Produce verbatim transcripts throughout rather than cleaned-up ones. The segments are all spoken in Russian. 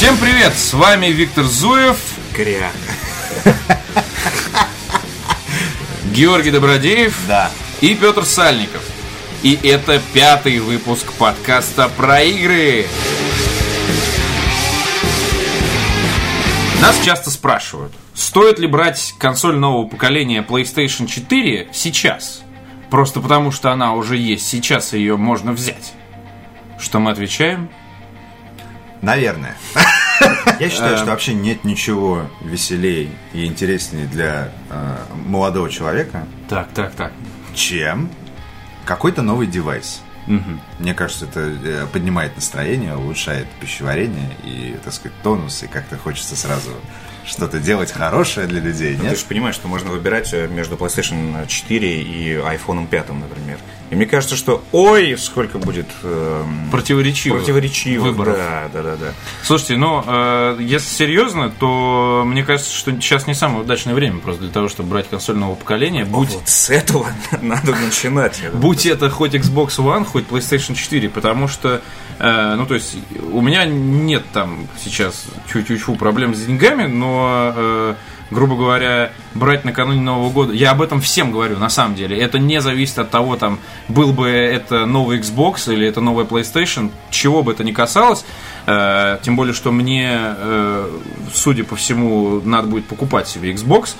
Всем привет, с вами Виктор Зуев, Кря. Георгий Добродеев, да. И Петр Сальников. И это пятый выпуск подкаста про игры. Нас часто спрашивают, стоит ли брать консоль нового поколения PlayStation четыре сейчас, просто потому что она уже есть, сейчас ее можно взять. Что мы отвечаем? Наверное. Я считаю, что вообще нет ничего веселее и интереснее для э, молодого человека, Так, так, так. чем какой-то новый девайс. Угу. Мне кажется, это поднимает настроение, улучшает пищеварение и, так сказать, тонус, и как-то хочется сразу что-то делать хорошее для людей. Нет? Ты же понимаешь, что можно выбирать между PlayStation четыре и iPhone пять, например. И мне кажется, что ой, сколько будет э, противоречивых, противоречивых выборов. Да, да, да, да. Слушайте, ну, э, если серьезно, то мне кажется, что сейчас не самое удачное время просто для того, чтобы брать консоль нового поколения. Будь... Вот с этого надо начинать. Будь это хоть Xbox One, хоть PlayStation четыре, потому что, э, ну, то есть, у меня нет там сейчас чуть-чуть проблем с деньгами, но... Э, грубо говоря, брать накануне Нового года. Я об этом всем говорю, на самом деле. Это не зависит от того, там, был бы это новый Xbox или это новая PlayStation, чего бы это ни касалось. Э, тем более, что мне, э, судя по всему, надо будет покупать себе Xbox.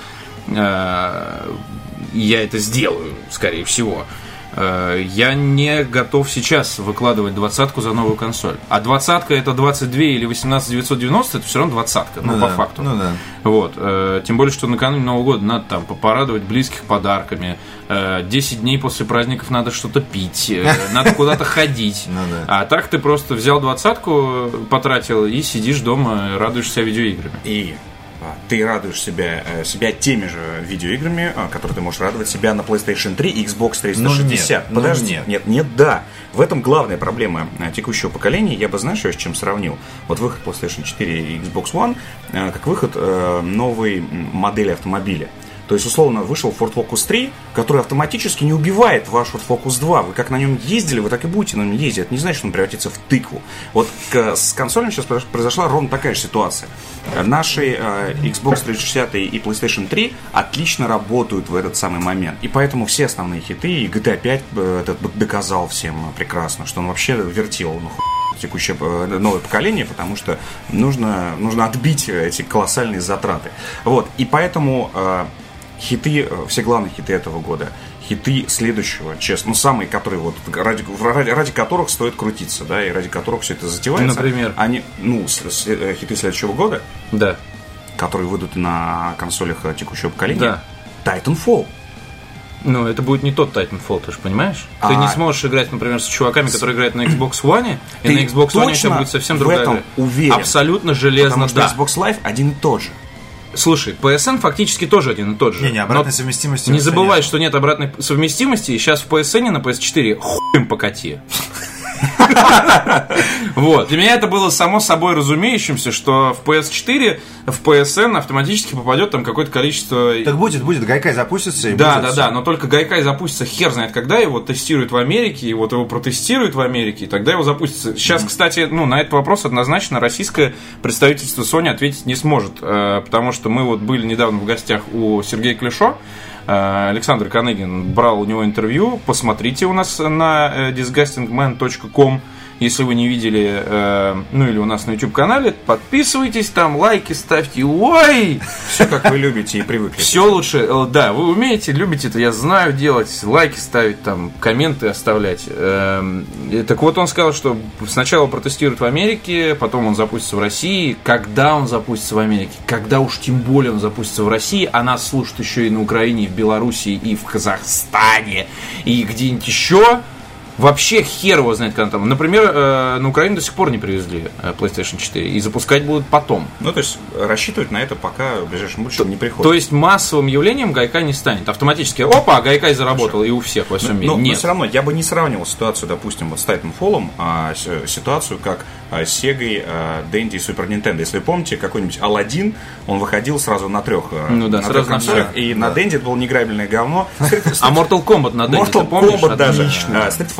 Э, я это сделаю, скорее всего. Я не готов сейчас выкладывать двадцатку за новую консоль. А двадцатка это двадцать два или восемнадцать девятьсот девяносто, это все равно двадцатка, ну, ну по да, факту. Ну, да. Вот. Тем более, что накануне Нового года надо там порадовать близких подарками. десять дней после праздников надо что-то пить, надо куда-то ходить. А так ты просто взял двадцатку, потратил и сидишь дома, радуешься видеоиграми. И ты радуешь себя, себя теми же видеоиграми, которые ты можешь радовать себя на PlayStation три и Xbox триста шестьдесят. Ну, нет, Подожди, ну, нет. нет, нет, да. В этом главная проблема текущего поколения. Я бы, знаешь, с чем сравнил? Вот выход PlayStation четыре и Xbox One как выход новой модели автомобиля. То есть, условно, вышел Ford Focus три, который автоматически не убивает ваш Ford Focus два. Вы как на нем ездили, вы так и будете на нем ездить. Это не значит, что он превратится в тыкву. Вот с консолями сейчас произошла ровно такая же ситуация. Наши Xbox триста шестьдесят и PlayStation три отлично работают в этот самый момент. И поэтому все основные хиты, и джи ти эй пять это доказал всем прекрасно, что он вообще вертел, ну, текущее новое поколение, потому что нужно, нужно отбить эти колоссальные затраты. Вот. И поэтому хиты, все главные хиты этого года, хиты следующего, честно, ну, самые, которые вот, ради, ради, ради которых стоит крутиться, да, и ради которых все это затевается. Например? Они, ну, с, с, хиты следующего года, да, которые выйдут на консолях текущего поколения, да. Titanfall. Ну, это будет не тот Titanfall, ты же понимаешь? А... Ты не сможешь играть, например, с чуваками, которые играют на Xbox One, и ты на Xbox One у тебя будет совсем другая. В этом уверен. Абсолютно железно, потому что да. Xbox Live один и тот же. Слушай, пи эс эн фактически тоже один и тот же. Не, не, обратной Но совместимости. Не забывай, нет. Что нет обратной совместимости, и сейчас в пи эс эн на пи эс четыре хуем покати. Вот. Для меня это было само собой разумеющимся, что в пи эс четыре в пи эс эн автоматически попадет там какое-то количество. Так будет, будет, Гайкай запустится и Да, будет да, все. да, но только Гайкай запустится хер знает когда, его тестируют в Америке, и вот его протестируют в Америке, и тогда его запустится. Сейчас, mm-hmm. кстати, ну, на этот вопрос однозначно российское представительство Sony ответить не сможет, потому что мы вот были недавно в гостях у Сергея Клишо. Александр Каныгин брал у него интервью. Посмотрите у нас на disgusting man точка ком. Если вы не видели, э, ну или у нас на YouTube-канале, подписывайтесь, там лайки ставьте. Ой! Все как вы любите и привыкли. Все лучше, да, вы умеете, любите это, я знаю делать, лайки ставить, там, комменты оставлять. Э, так вот, он сказал, что сначала протестируют в Америке, потом он запустится в России. Когда он запустится в Америке? Когда уж тем более он запустится в России, а нас слушают еще и на Украине, и в Белоруссии, и в Казахстане, и где-нибудь еще. Вообще хер его знает, когда там. Например, э, на Украину до сих пор не привезли э, PlayStation четыре. И запускать будут потом. Ну, то есть, рассчитывать на это пока в ближайшем будущем не приходится. То есть, массовым явлением Гайкай не станет. Автоматически, опа, Гайкай заработал. Хорошо. И у всех во всем мире. Но, Нет. но все равно, я бы не сравнивал ситуацию, допустим, вот с Titanfall, а ситуацию, как с Sega, Dendy и Super Nintendo. Если вы помните, какой-нибудь Aladdin, он выходил сразу на трех, ну, да, на сразу трех консолях. на И да. на Dendy это было неиграбельное говно. А Mortal Kombat на Dendy, Mortal ты помнишь? Kombat даже. Отлично. Street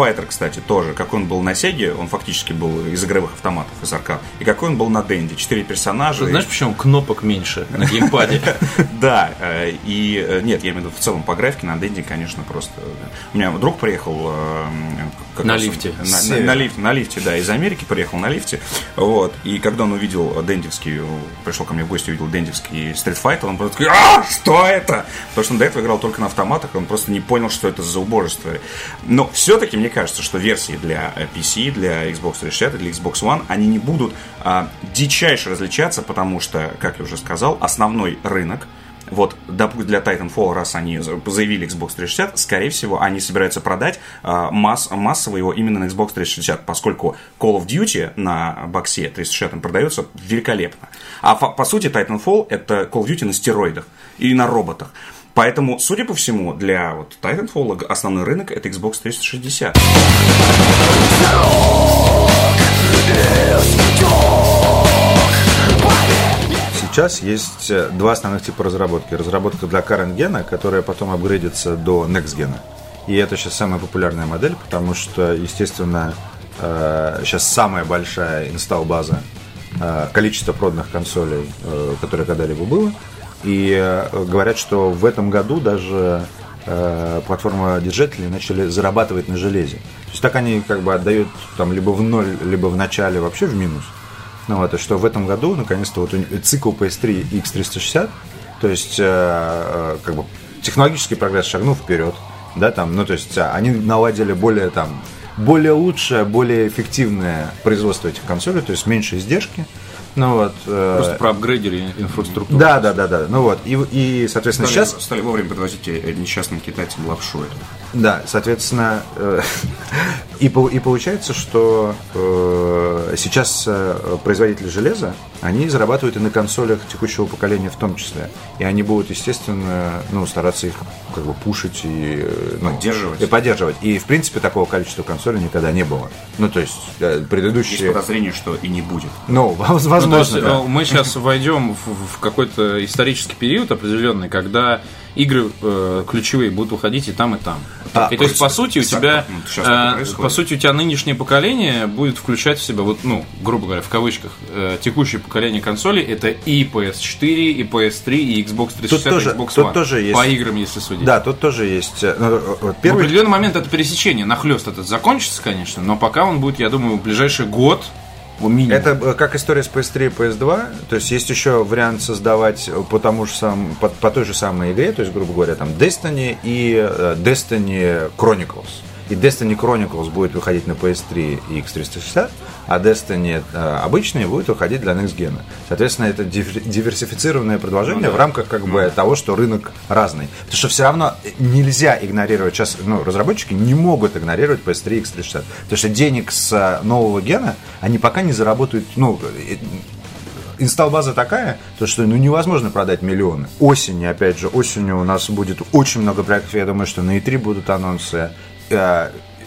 Fighter, кстати, тоже. Какой он был на Sega, он фактически был из игровых автоматов, из аркад. И какой он был на Денди. Четыре персонажа. Знаешь, почему кнопок меньше на геймпаде? Да, и нет, я имею в виду в целом по графике на Денди, конечно, просто... У меня друг приехал... На лифте. На лифте, на лифте, да, из Америки приехал на лифте. Вот, и когда он увидел дендевский, пришел ко мне в гости, увидел дендевский Street Fighter, он просто такой: а, что это? Потому что он до этого играл только на автоматах, он просто не понял, что это за убожество. Но все-таки мне кажется, что версии для пи си, для Xbox триста шестьдесят, для Xbox One, они не будут а, дичайше различаться, потому что, как я уже сказал, основной рынок, вот, допустим, для Titanfall, раз они заявили Xbox триста шестьдесят, скорее всего, они собираются продать а, масс, массово его именно на Xbox триста шестьдесят, поскольку Call of Duty на боксе триста шестьдесят продается великолепно. А по, по сути, Titanfall — это Call of Duty на стероидах и на роботах. Поэтому, судя по всему, для вот, Titanfall основной рынок — это Xbox триста шестьдесят. Сейчас есть два основных типа разработки. Разработка для current гена, которая потом апгрейдится до next гена. И это сейчас самая популярная модель, потому что, естественно, сейчас самая большая инсталл-база, количество проданных консолей, которое когда-либо было. И говорят, что в этом году даже платформа держателей начали зарабатывать на железе. То есть так они как бы отдают там либо в ноль, либо в начале вообще в минус. Ну вот, и что в этом году, наконец-то, вот цикл пи эс три и икс триста шестьдесят, то есть, э, как бы, технологический прогресс шагнул вперед, да, там, ну, то есть, они наладили более, там, более лучшее, более эффективное производство этих консолей, то есть, меньше издержки, ну вот. Э, Просто проапгрейдили инфраструктуру. Да, да, да, да, ну вот, и, и соответственно, стали, сейчас... Стали вовремя подвозить несчастным китайцам лапшу эту. Да, соответственно, э, и, и получается, что э, сейчас э, производители железа, они зарабатывают и на консолях текущего поколения в том числе. И они будут, естественно, ну, стараться их как бы пушить и, ну, поддерживать. и поддерживать. И, в принципе, такого количества консолей никогда не было. Ну, то есть, предыдущие... Есть подозрение, что и не будет. Ну, возможно, ну, есть, да. Мы сейчас войдем в, в какой-то исторический период определенный, когда игры э, ключевые будут выходить и там, и там. А, и то есть, по сути, у тебя э, по сути, у тебя нынешнее поколение будет включать в себя, вот, ну, грубо говоря, в кавычках, э, текущее поколение консолей, это и пи эс четыре, и пи эс три, и Xbox триста шестьдесят, тоже, и Xbox тут One. Тоже есть... По играм, если судить. Да, тут тоже есть... Ну, первый... В определенный момент это пересечение, нахлёст этот закончится, конечно, но пока он будет, я думаю, в ближайший год. Это как история с пи эс три и пи эс два. То есть есть еще вариант создавать по, тому же сам, по, по той же самой игре, то есть, грубо говоря, там Destiny и Destiny Chronicles. И Destiny Chronicles будет выходить на пи эс три и икс триста шестьдесят, а Destiny э, обычные будет выходить для Next Gen. Соответственно, это диверсифицированное продолжение, ну, да, в рамках как бы, того, что рынок разный. Потому что все равно нельзя игнорировать, сейчас, ну, разработчики не могут игнорировать пи эс три и икс триста шестьдесят. Потому что денег с нового гена они пока не заработают, ну, инсталл-база такая, то что, ну, невозможно продать миллионы. Осенью, опять же, осенью у нас будет очень много проектов, я думаю, что на и три будут анонсы. Next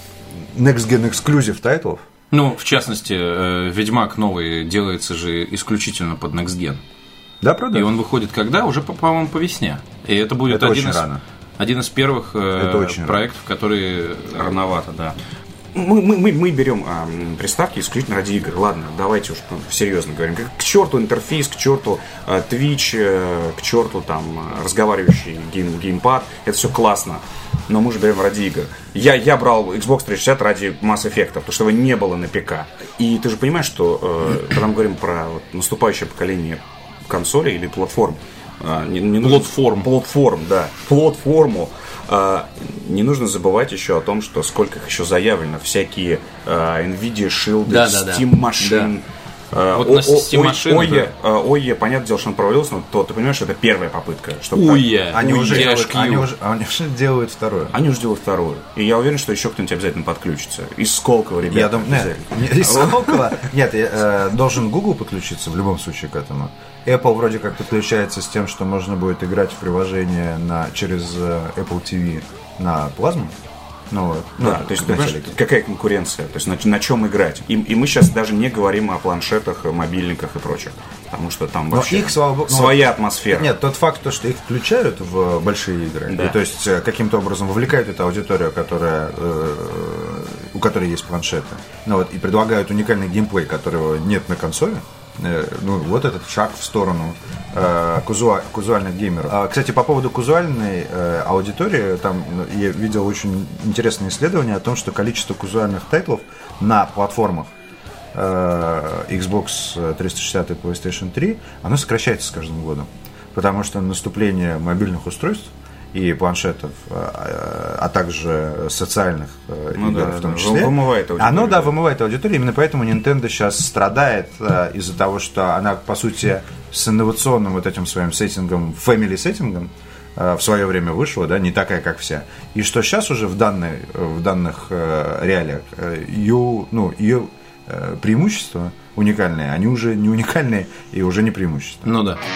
Gen Exclusive тайтлов. Ну, в частности, Ведьмак новый делается же исключительно под Next Gen. Да, правда? И он выходит когда? Уже, по-моему, по весне. И это будет это один, очень из, рано. один из первых проектов, рано. которые рановато, да. Мы, мы, мы берем а, приставки исключительно ради игр. Ладно, давайте уж ну, серьезно говорим. К черту интерфейс, к черту а, Twitch, а, к черту там разговаривающий гейм, геймпад. Это все классно. Но мы же берем ради игр. Я, я брал Xbox триста шестьдесят ради Mass Effect, потому что его не было на ПК. И ты же понимаешь, что э, когда мы говорим про вот, наступающее поколение консолей или платформ, э, не, не нужно... Платформ. Платформ, да. Платформу. Э, не нужно забывать еще о том, что сколько их еще заявлено. Всякие э, NVIDIA Shield, да, да, Steam да. машин. Да. Вот на Steam машин. Ой, ой, понятное дело, что он провалился, но то, ты понимаешь, что это первая попытка. Уя, они, уя, уже делают, они, они, уже, они уже делают вторую. Они уже делают вторую. И я уверен, что еще кто-нибудь обязательно подключится. Из Сколково, ребята. Я думаю, нет, из Сколково. Нет, э, должен Google подключиться в любом случае к этому. Apple вроде как подключается с тем, что можно будет играть в приложение на, через Apple ти ви на плазму. Ну, вот. Да, ну, то есть, ты понимаешь, какая конкуренция, то есть на, на чем играть. И, и мы сейчас даже не говорим о планшетах, мобильниках и прочих, потому что там вообще их, слава богу, своя ну, атмосфера. Нет, тот факт, что их включают в большие игры, да. и, то есть каким-то образом вовлекают эту аудиторию, которая э, у которой есть планшеты, ну, вот, и предлагают уникальный геймплей, которого нет на консоли, ну, вот этот шаг в сторону э, казуа- казуальных геймеров. А, кстати, по поводу казуальной э, аудитории, там я видел очень интересное исследование о том, что количество казуальных тайтлов на платформах э, Xbox триста шестьдесят и PlayStation три, оно сокращается с каждым годом, потому что наступление мобильных устройств и планшетов, а также социальных ну, игр, да, в том да, числе, вымывает аудиторию. Оно, да, вымывает аудиторию. Именно поэтому Nintendo сейчас страдает из-за того, что она, по сути, с инновационным вот этим своим сеттингом, family-сеттингом в свое время вышла, да, не такая, как вся. И что сейчас уже в, данной, в данных реалиях ее, ну, ее преимущества уникальные, они уже не уникальные и уже не преимущества. Ну да.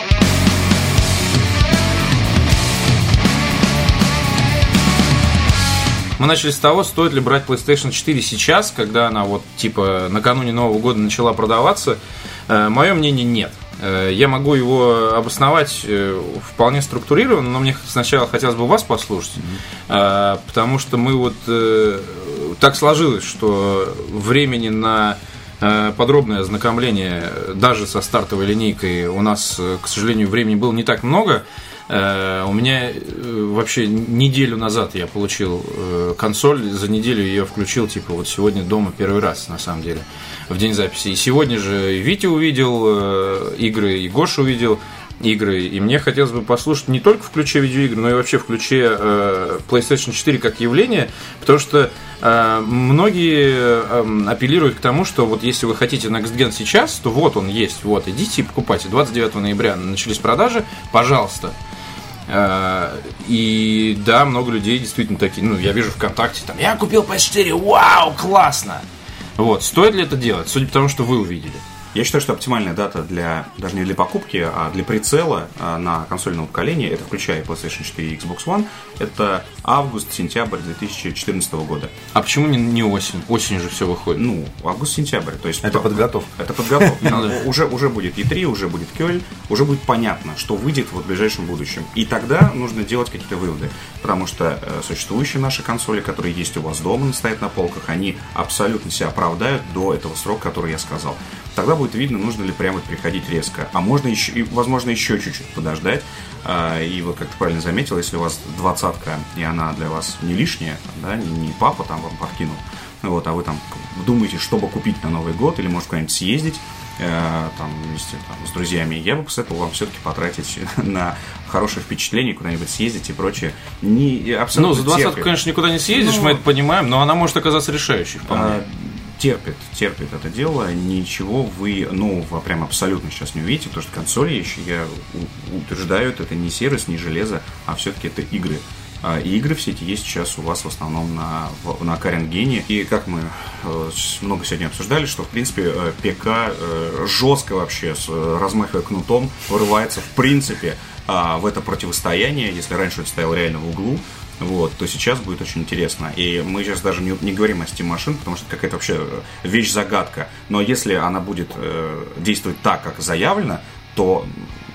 Мы начали с того, стоит ли брать PlayStation четыре сейчас, когда она вот типа накануне Нового года начала продаваться. Мое мнение — нет. Я могу его обосновать вполне структурированно, но мне сначала хотелось бы вас послушать, mm-hmm. потому что мы вот так сложилось, что времени на подробное ознакомление даже со стартовой линейкой у нас, к сожалению, времени было не так много. У меня вообще неделю назад я получил консоль, за неделю ее включил, типа вот сегодня дома первый раз, на самом деле, в день записи. И сегодня же и Витя увидел игры, и Гоша увидел игры, и мне хотелось бы послушать не только в ключе видеоигр, но и вообще в ключе PlayStation четыре как явление, потому что многие апеллируют к тому, что вот если вы хотите Next Gen сейчас, то вот он есть, вот, идите и покупайте. двадцать девятого ноября начались продажи, пожалуйста. И да, много людей действительно такие, ну, я вижу ВКонтакте, там, я купил пи эс четыре, вау, классно! Вот, стоит ли это делать, судя по тому, что вы увидели? Я считаю, что оптимальная дата для, даже не для покупки, а для прицела на консольном поколении, это включая PlayStation четыре и Xbox One, это август-сентябрь две тысячи четырнадцатого года. А почему не, не осень? Осень же все выходит. Ну, август-сентябрь. То есть это подготовка. Это подготовка. Уже, уже будет и три, уже будет Кёльн, уже будет понятно, что выйдет вот в ближайшем будущем. И тогда нужно делать какие-то выводы. Потому что существующие наши консоли, которые есть у вас дома, стоят на полках, они абсолютно себя оправдают до этого срока, который я сказал. Тогда будет видно, нужно ли прямо приходить резко. А можно еще, и, возможно, еще чуть-чуть подождать. И вот, как ты правильно заметил, если у вас двадцатка, и она для вас не лишняя, да, не папа там вам подкинул, вот, а вы там думаете, чтобы купить на Новый год, или, может, куда-нибудь съездить, там, вместе там, с друзьями, я бы посоветовал вам все-таки потратить на хорошее впечатление, куда-нибудь съездить и прочее. Не, абсолютно ну, за двадцатку, конечно, никуда не съездишь, ну, мы это понимаем, но она может оказаться решающей вполне. А, терпит, терпит это дело, ничего вы нового прям абсолютно сейчас не увидите, потому что консоли еще, я утверждаю, это не сервис, не железо, а все-таки это игры. И игры все эти есть сейчас у вас в основном на, на Current Gen. И как мы много сегодня обсуждали, что в принципе ПК жестко вообще, размахивая кнутом, вырывается в принципе в это противостояние. Если раньше это стояло реально в углу, вот, то сейчас будет очень интересно. И мы сейчас даже не, не говорим о Steam Machine, потому что какая-то вообще вещь-загадка. Но если она будет э, действовать так, как заявлено, то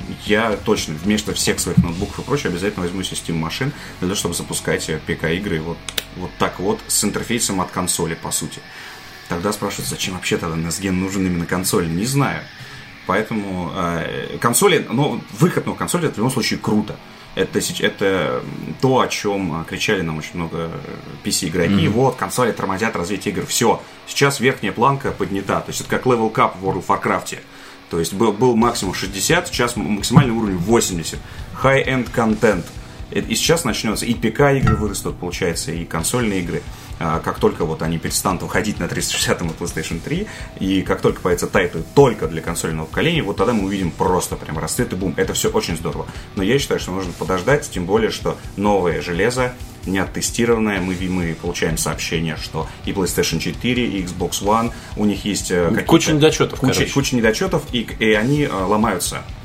я точно вместо всех своих ноутбуков и прочее обязательно возьму себе Steam Machine для того, чтобы запускать ПК-игры вот, вот так вот, с интерфейсом от консоли, по сути. Тогда спрашивают, зачем вообще тогда Next Gen нужен именно консоль? Не знаю. Поэтому э, консоли, ну, выход на консоли, это в любом случае круто. Это, это то, о чем кричали нам очень много пи си-игроки. Mm-hmm. Вот, консоли тормозят развитие игр. Все, сейчас верхняя планка поднята. То есть это как Level Cup в World of Warcraft. То есть был, был максимум шестьдесят, сейчас максимальный уровень восемьдесят. High-end контент. И сейчас начнется, и ПК-игры вырастут, получается, и консольные игры. Как только вот они перестанут выходить на триста шестьдесят и PlayStation три, и как только появятся тайтлы только для консольного поколения, вот тогда мы увидим просто прям расцвет и бум. Это все очень здорово. Но я считаю, что нужно подождать, тем более, что новое железо, не оттестированное, мы, мы получаем сообщение, что и PlayStation четыре, и Xbox One, у них есть какие-то... Куча недочетов, куча, куча недочетов, и, и они ломаются.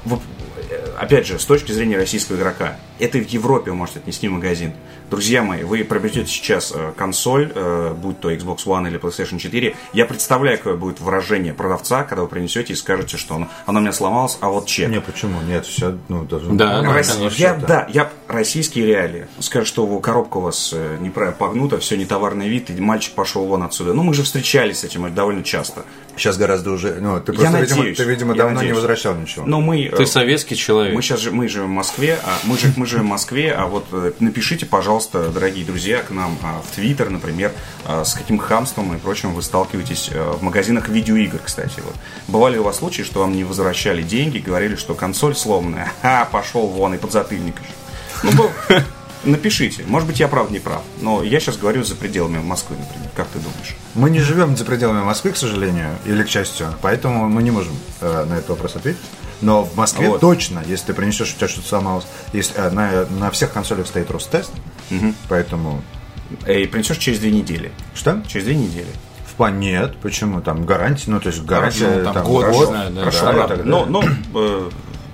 опять же, с точки зрения российского игрока, это в Европе вы можете отнести в магазин. Друзья мои, вы приобретете сейчас э, консоль, э, будь то Xbox One или PlayStation четыре. Я представляю, какое будет выражение продавца, когда вы принесете и скажете, что оно, оно у меня сломалось, а вот чек. Не, почему? Нет, все, ну, даже... Да, ну, Россия, конечно, я, да. да, я российские реалии. Скажут, что коробка у вас э, неправильно погнута, все не товарный вид, и мальчик пошел вон отсюда. Ну, мы же встречались с этим довольно часто. Сейчас гораздо уже... Ну, ты Я просто, видимо, надеюсь, ты, видимо я давно надеюсь. не возвращал ничего. Но мы... Ты советский человек. Мы сейчас же, мы живем в Москве, а мы, же, мы живем в Москве, а вот э, напишите, пожалуйста, дорогие друзья, к нам а, в Твиттер, например, а, с каким хамством и прочим вы сталкиваетесь а, в магазинах видеоигр, кстати. Вот. Бывали ли у вас случаи, что вам не возвращали деньги, говорили, что консоль сломанная, а пошел вон и подзатыльник. Ну, был... Напишите. Может быть, я прав, не прав. Но я сейчас говорю за пределами Москвы, например. Как ты думаешь? Мы не живем за пределами Москвы, к сожалению, или к счастью, поэтому мы не можем э, на этот вопрос ответить. Но в Москве Вот. точно, если ты принесешь, у тебя что-то сломалось, есть, э, на, на всех консолях стоит Ростест, Угу. поэтому... И принесешь через две недели. Что? Через две недели. В плане нет, почему? Там гарантия, ну, то есть гарантия... Хорошо, там год, год, не знаю, да. Хорошо, да, ладно. и так далее. Но, но э,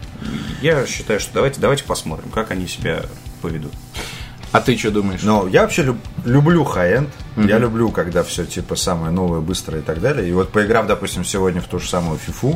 я считаю, что давайте, давайте посмотрим, как они себя поведут. А ты что думаешь? Но я вообще люб- люблю хай-энд. Mm-hmm. Я люблю, когда все типа самое новое, быстрое и так далее. И вот поиграв, допустим, сегодня в ту же самую FIFA,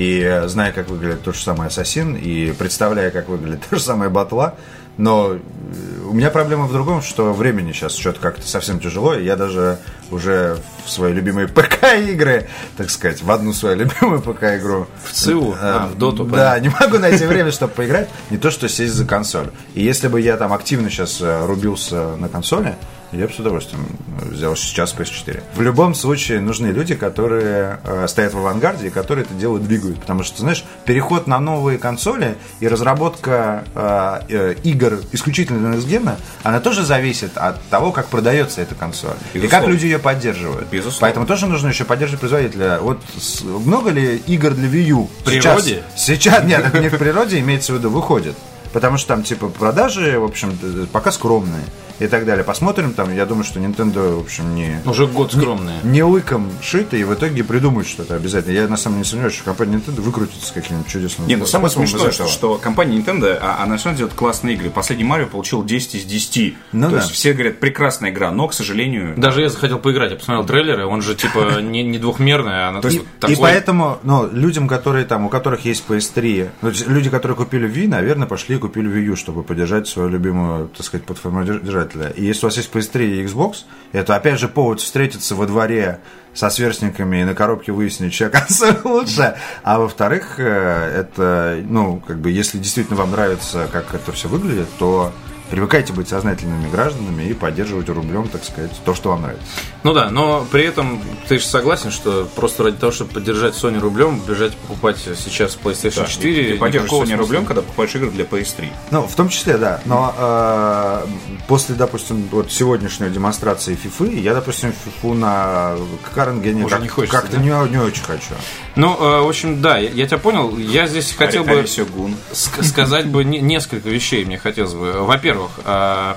и зная, как выглядит тот же самый Ассасин, и представляя, как выглядит та же самая Батла, но у меня проблема в другом, что времени сейчас что-то как-то совсем тяжело, и я даже уже в свои любимые ПК-игры, так сказать, в одну свою любимую ПК-игру... В ЦИУ? Э, А, в Доту, да, не могу найти время, чтобы поиграть, не то, что сесть за консоль. И если бы я там активно сейчас рубился на консоли, я бы с удовольствием взял сейчас пи эс четыре. В любом случае нужны люди, которые э, стоят в авангарде и которые это дело двигают. Потому что, знаешь, переход на новые консоли и разработка э, э, игр исключительно Next-Gen, она тоже зависит от того, как продается эта консоль. Безусловно. И как люди ее поддерживают. Безусловно. Поэтому тоже нужно еще поддерживать производителя. Вот с- много ли игр для Wii U? В природе? Сейчас, сейчас нет, это не в природе, имеется в виду, выходит. Потому что там, типа, продажи, в общем, пока скромные и так далее. Посмотрим там, я думаю, что Nintendo, в общем, не... Уже год скромные. Не лыком шито, и в итоге придумают что-то обязательно. Я, на самом деле, не сомневаюсь, что компания Nintendo выкрутится с каким-нибудь чудесным... Не, ну самое способом смешное, из что, этого. что компания Nintendo, а, она все делает классные игры. Последний Марио получил десять из десяти. Ну То да. есть все говорят, прекрасная игра, но, к сожалению... Даже я захотел поиграть, я посмотрел трейлеры, он же типа не, не двухмерный, а на И, такой... и поэтому, ну, людям, которые там, у которых есть пи эс три, ну, то есть люди, которые купили Wii, наверное, пошли и купили Wii U, чтобы поддержать свою любимую, так сказать, платформу держателя. И если у вас есть пи эс три и Xbox, это, опять же, повод встретиться во дворе со сверстниками и на коробке выяснить, чья консоль лучше. А во-вторых, э, это, ну, как бы, если действительно вам нравится, как это все выглядит, то привыкайте быть сознательными гражданами и поддерживать рублем, так сказать, то, что вам нравится. Ну да, но при этом ты же согласен, что просто ради того, чтобы поддержать Sony рублем, бежать покупать сейчас PlayStation четыре... Ты поддерживаешь никакого Sony смысла. рублем, когда покупаешь игры для пи эс три. Ну, в том числе, да. Но э, после, допустим, вот сегодняшней демонстрации FIFA, я, допустим, FIFA на Каренгене Уже как, не хочется, как-то да? не, не очень хочу. Ну, э, в общем, да, я, я тебя понял. Я здесь хотел бы Сёгун. ск- сказать бы не- несколько вещей, мне хотелось бы. Во-первых, э,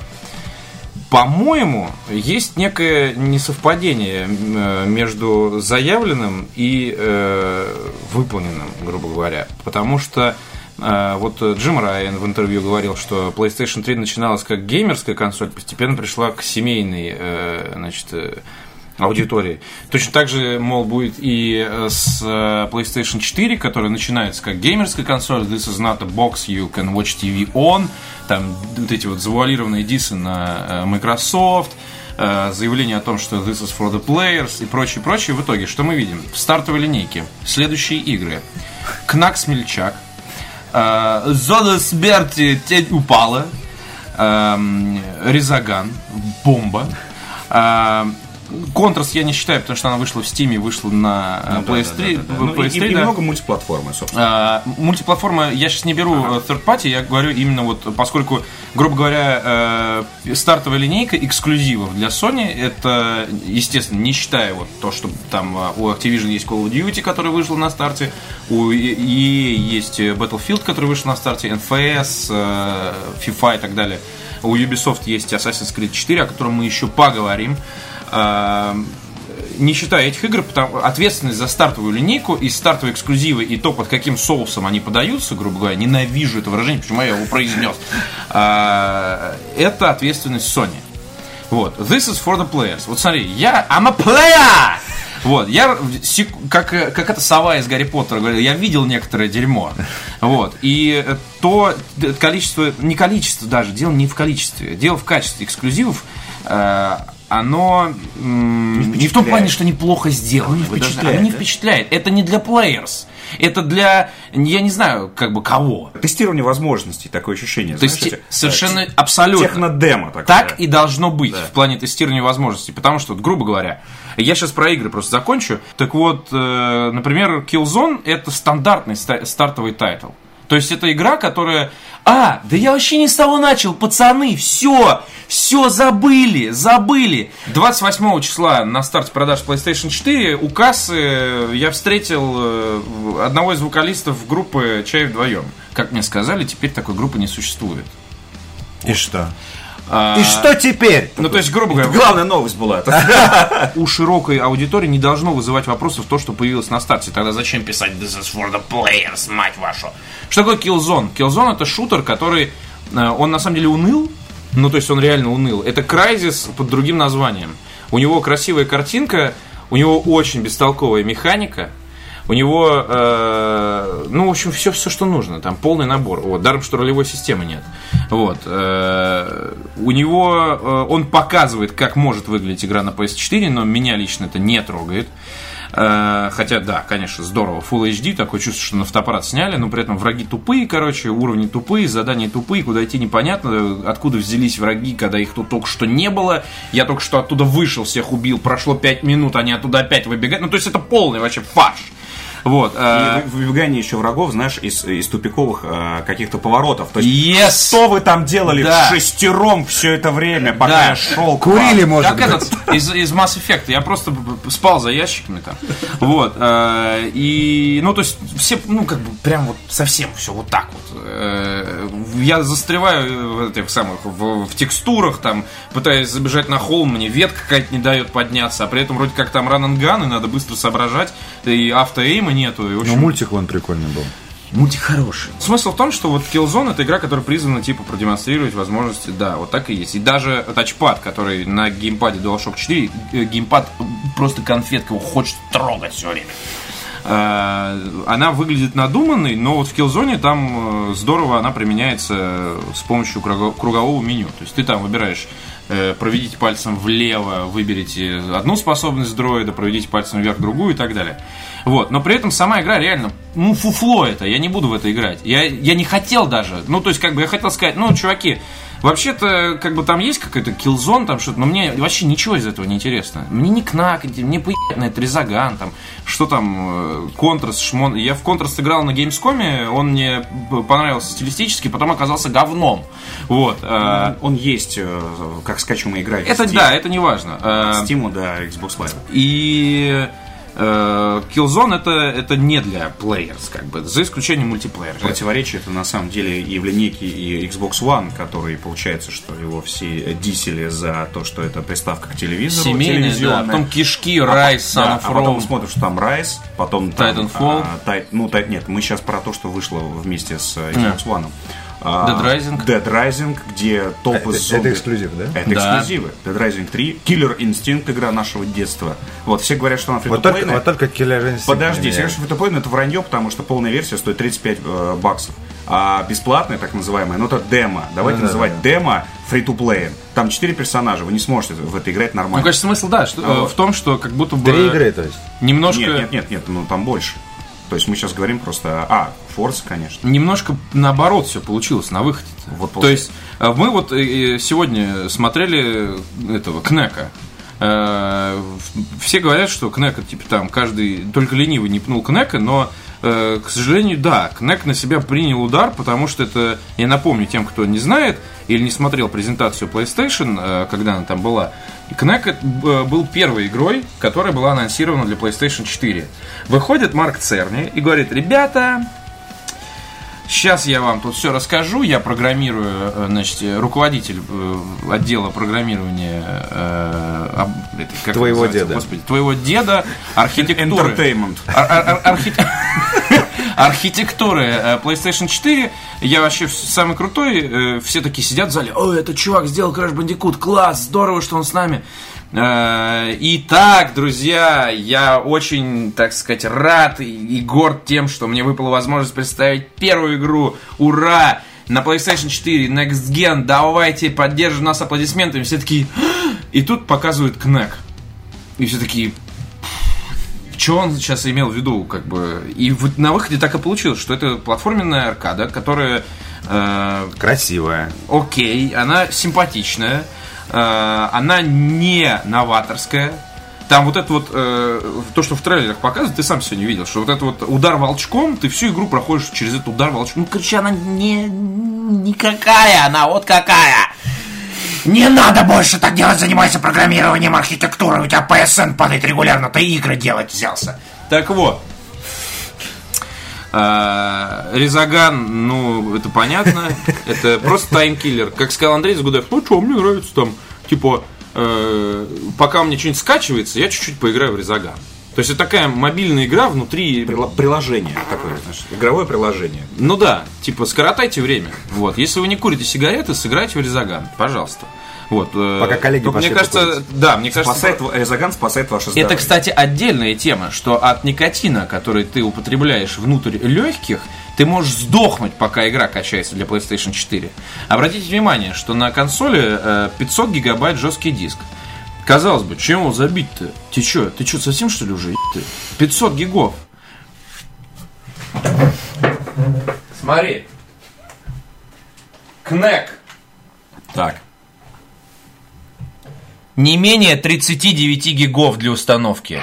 по-моему, есть некое несовпадение э, между заявленным и э, выполненным, грубо говоря. Потому что э, вот Джим Райан в интервью говорил, что PlayStation три начиналась как геймерская консоль, постепенно пришла к семейной, э, значит, э, аудитории. Точно так же, мол, будет и с PlayStation четыре, которая начинается как геймерская консоль. This is not a box you can watch ти ви on. Там вот эти вот завуалированные дисы на Microsoft, заявление о том, что this is for the players и прочее, прочее. В итоге, что мы видим? В стартовой линейке следующие игры. Кнак Смельчак, Зона смерти тень упала, Резаган, Бомба. Контрас я не считаю, потому что она вышла в Steam и вышла на Ну, пи эс три. да, да, да, да. Ну, пи эс три, и, и да. много мультиплатформы, собственно. А, мультиплатформа, я сейчас не беру ага. third party, я говорю именно вот, поскольку, грубо говоря, э, стартовая линейка эксклюзивов для Sony, это, естественно, не считая вот то, что там у Activision есть Call of Duty, который вышел на старте, у и эй есть Battlefield, который вышел на старте, эн эф эс, э, FIFA и так далее. У Ubisoft есть Assassin's Creed четыре, о котором мы еще поговорим. не считая этих игр, потому, ответственность за стартовую линейку и стартовые эксклюзивы, и то, под каким соусом они подаются, грубо говоря, ненавижу это выражение, почему я его произнес, это ответственность Sony. Вот. This is for the players. Вот смотри, я I'm a player! Вот, я, как, как эта сова из Гарри Поттера говорил, я видел некоторое дерьмо. Вот, и то количество, не количество даже, дело не в количестве, дело в качестве эксклюзивов, э, оно м, не, не в том плане, что неплохо сделано, оно не впечатляет, оно не впечатляет. Это не для players. Это для, я не знаю, как бы кого. Тестирование возможностей, такое ощущение. То есть совершенно абсолютно. Технодемо такое. Так и должно быть, да, в плане тестирования возможностей. Потому что, вот, грубо говоря, я сейчас про игры просто закончу. Так вот, э, например, Killzone — это стандартный стартовый тайтл. То есть это игра, которая... А, да я вообще не с того начал, пацаны, все, все забыли, забыли. двадцать восьмого числа на старте продаж PlayStation четыре у кассы я встретил одного из вокалистов группы «Чай вдвоем». Как мне сказали, теперь такой группы не существует. И что? А, и что теперь? Ну, то есть, грубо говоря, главная новость была. У широкой аудитории не должно вызывать вопросов то, что появилось на старте. Тогда зачем писать This is for the players, мать вашу? Что такое Killzone? Killzone — это шутер, который, он на самом деле уныл. Ну, то есть, он реально уныл. Это Crysis под другим названием. У него красивая картинка, у него очень бестолковая механика. У него, э, ну, в общем, все, все, что нужно. Там полный набор. Вот, даром, что ролевой системы нет. Вот. Э, у него, э, он показывает, как может выглядеть игра на пи эс четыре, но меня лично это не трогает. Э, хотя, да, конечно, здорово. Full эйч ди, такое чувство, что на фотоаппарат сняли, но при этом враги тупые, короче, уровни тупые, задания тупые, куда идти непонятно, откуда взялись враги, когда их тут только что не было. Я только что оттуда вышел, всех убил, прошло пять минут, они оттуда опять выбегают. Ну, то есть, это полный вообще фарш. Вот, и выбегание еще врагов, знаешь, из, из тупиковых э, каких-то поворотов. То есть, yes. что вы там делали, да, шестером все это время, пока, да, я шел? Курили, может как быть. Этот, из, из Mass Effect. Я просто спал за ящиками там. Вот. Э, и, ну, то есть, все, ну, как бы, прям вот совсем все вот так вот. Э, я застреваю в этих самых, в, в текстурах, там, пытаюсь забежать на холм, мне ветка какая-то не дает подняться, а при этом вроде как там run-and-gun, и надо быстро соображать, и авто-эйма нету. И, в общем, но мультик вон прикольный был. Мультик хороший. Смысл в том, что вот Killzone — это игра, которая призвана типа продемонстрировать возможности, да, вот так и есть. И даже тачпад, который на геймпаде DualShock четыре, геймпад просто конфетка, его хочет трогать все время. Она выглядит надуманной, но вот в Killzone там здорово она применяется с помощью кругового меню. То есть ты там выбираешь: проведите пальцем влево, выберите одну способность дроида, проведите пальцем вверх другую и так далее. Вот. Но при этом сама игра реально, ну, фуфло это, я не буду в это играть. Я, я не хотел даже, ну, то есть, как бы, я хотел сказать, ну, чуваки, вообще-то, как бы, там есть какой-то Killzone, там что-то, но мне вообще ничего из этого не интересно. Мне не кнак, мне поебать на это Резаган, там, что там, Контрас, Шмон. Я в Контрас играл на Gamescom, он мне понравился стилистически, потом оказался говном. Вот. Он есть, как скачиваемая игра. Это, да, это не важно. Steam, да, Xbox Live. И... Killzone это, это не для players, как бы, за исключением мультиплеера. Противоречие это на самом деле и в линейке, и Xbox One, который, получается, что его все дисели за то, что это приставка к телевизору. Семейная, да. Потом кишки, Rise, Son да, of а потом смотришь, что там Rise, потом Titanfall. А, тай, ну, тай, нет, мы сейчас про то, что вышло вместе с Xbox yeah. One. Dead Rising. Dead Rising, где топ это, из зомби. Это эксклюзив, да? Это да. эксклюзивы. Dead Rising три, Killer Instinct, игра нашего детства. Вот, все говорят, что она фри-то-плейная. Вот только, вот только Killer Instinct. Подожди, все говорят, что фри-то-плейная это вранье, потому что полная версия стоит тридцать пять э, баксов. А бесплатная, так называемая, ну это демо. Давайте ну, называть да, да. демо фри-то-плеем. Там четыре персонажа, вы не сможете в это играть нормально. Ну, конечно, смысл, да, что, а, в том, что как будто бы... Три игры, то есть? Немножко... Нет, нет, нет, нет, ну там больше. То есть мы сейчас говорим просто... А, Forza, конечно. Немножко наоборот все получилось на выходе. Вот, то есть мы вот сегодня смотрели этого Кнека. Все говорят, что Кнека, типа там, каждый только ленивый не пнул Кнека, но, к сожалению, да, Кнек на себя принял удар, потому что это, я напомню тем, кто не знает или не смотрел презентацию PlayStation, когда она там была, Кнек был первой игрой, которая была анонсирована для PlayStation четыре. Выходит Марк Церни и говорит: ребята, Сейчас я вам тут все расскажу. Я программирую, значит, руководитель отдела программирования э, как твоего деда. Господи, твоего деда, архитектуры. Entertainment. Ар- ар- архи- архитектуры PlayStation четыре. Я вообще самый крутой. Все такие сидят в зале. Ой, этот чувак сделал Crash Bandicoot. Класс, здорово, что он с нами. Итак, друзья, я очень, так сказать, рад и горд тем, что мне выпала возможность представить первую игру. Ура! На PlayStation четыре, Next Gen. Давайте поддержим нас аплодисментами. Все такие... И тут показывают Кнек. И все такие... Что он сейчас имел в виду, как бы... И вот на выходе так и получилось, что это платформенная аркада, которая... Э, красивая. Окей, она симпатичная. Э, она не новаторская. Там вот это вот... Э, то, что в трейлерах показывают, ты сам сегодня видел, что вот это вот удар волчком, ты всю игру проходишь через этот удар волчком. Ну, короче, она не... никакая, она вот какая... Не надо больше так делать, занимайся программированием, архитектурой, у тебя пи эс эн падает регулярно, ты игры делать взялся. Так вот, Резаган, ну, это понятно, это просто таймкиллер. Как сказал Андрей Загудаев, ну что, мне нравится там, типа, э, пока у меня что-нибудь скачивается, я чуть-чуть поиграю в Резаган. То есть это такая мобильная игра внутри... Приложение такое, знаешь, игровое приложение. Ну да, типа скоротайте время. Вот. Если вы не курите сигареты, сыграйте в Резаган, пожалуйста. Вот. Пока коллеги пошли мне кажется, покурить. да, мне кажется, спасает, Резаган спасает ваше здоровье. это, кстати, отдельная тема, что от никотина, который ты употребляешь внутрь легких, ты можешь сдохнуть, пока игра качается для PlayStation четыре. Обратите внимание, что на консоли пятьсот гигабайт жесткий диск. Казалось бы, чем его забить-то? Ты чё, ты чё, совсем что ли уже? пятьсот гигов. Смотри. Кнек. Так. Не менее тридцать девять гигов для установки.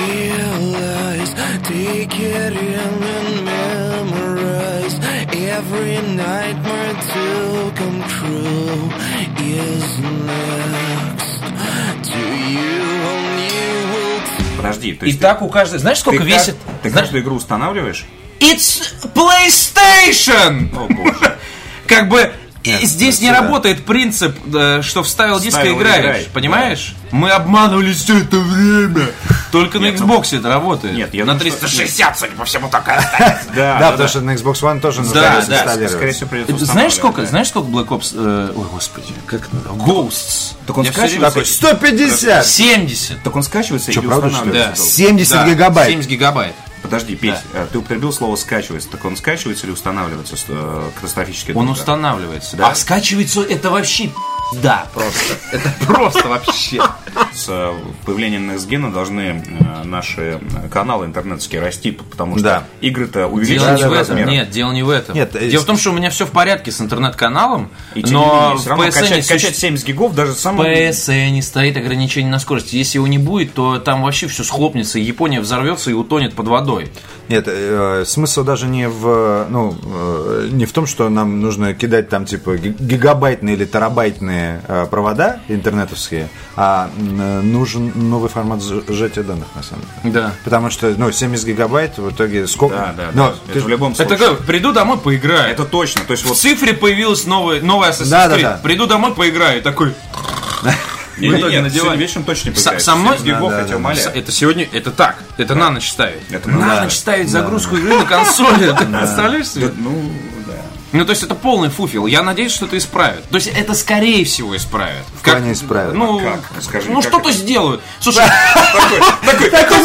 Подожди, то есть И так у каждой... Знаешь, сколько ты весит? Как, ты Знаешь, каждую игру устанавливаешь? It's PlayStation! О, боже. Как бы... Нет, здесь не да. работает принцип, что вставил диск и Вставил, играешь, играй, понимаешь? Да. Мы обманывались все это время. Только Нет, на Xbox это работает. Нет, я на думаю, что- триста шестьдесят, судя по всему, так и останется. Да, Да, потому что на Xbox One тоже нужно да, инсталлировать. Скорее всего, придется Знаешь устанавливать, сколько, да. знаешь сколько Black Ops... э, ой, господи, как это? Ghosts. Так он Я всё скачивается- время- Такой, сто пятьдесят! семьдесят. Так он скачивается Чё, или правда, что ли? устанавливается? Да. долго? семьдесят Да, гигабайт. семьдесят гигабайт. Подожди, Петь, э, ты употребил слово «скачивается». Так он скачивается или устанавливается э, катастрофически Он долго? устанавливается. Да? А скачивается это вообще... Да, просто. Это просто вообще. С э, появлением Next Gen должны э, наши каналы интернетские расти, потому что Да. игры-то Дело увеличиваются не в в этом. размерах. Нет, дело не в этом. Нет, дело э, в том, что у меня все в порядке с интернет-каналом, И тем не но менее, все равно в пи эс эн качать, суще- качать семьдесят гигов даже в самому... пи эс эн стоит ограничение на скорость. Если его не будет, то там вообще все схлопнется, и Япония взорвется и утонет под водой. Нет, э, смысл даже не в, ну, э, не в том, что нам нужно кидать там типа ги- гигабайтные или терабайтные э, провода интернетовские, а э, нужен новый формат сж- сжатия данных на самом деле. Да. Потому что, ну, семьдесят гигабайт в итоге сколько? Да, да, Но да. ты- Это в любом Это случае. как, приду домой, поиграю. Это точно. То есть В вот цифре появилась новая, новая Assassin's Да, да, Creed. да. Приду домой, поиграю. И такой... Не, в не, итоге нет, надеваю. сегодня вечером точно не Со, поиграешь. со мной... семьдесят гигов, Да, я да, тебя да. умоляю. Это сегодня, это так, это на ночь ставить. Это на да. ночь ставить загрузку игры на консоли. Ты представляешь себе? Да, ну, да. Ну, то есть это полный фуфел. Я надеюсь, что это исправят. То есть это скорее всего исправят. В плане исправят. Ну, Как? Скажи, ну как что-то это? сделают. Слушай, Такой, такой,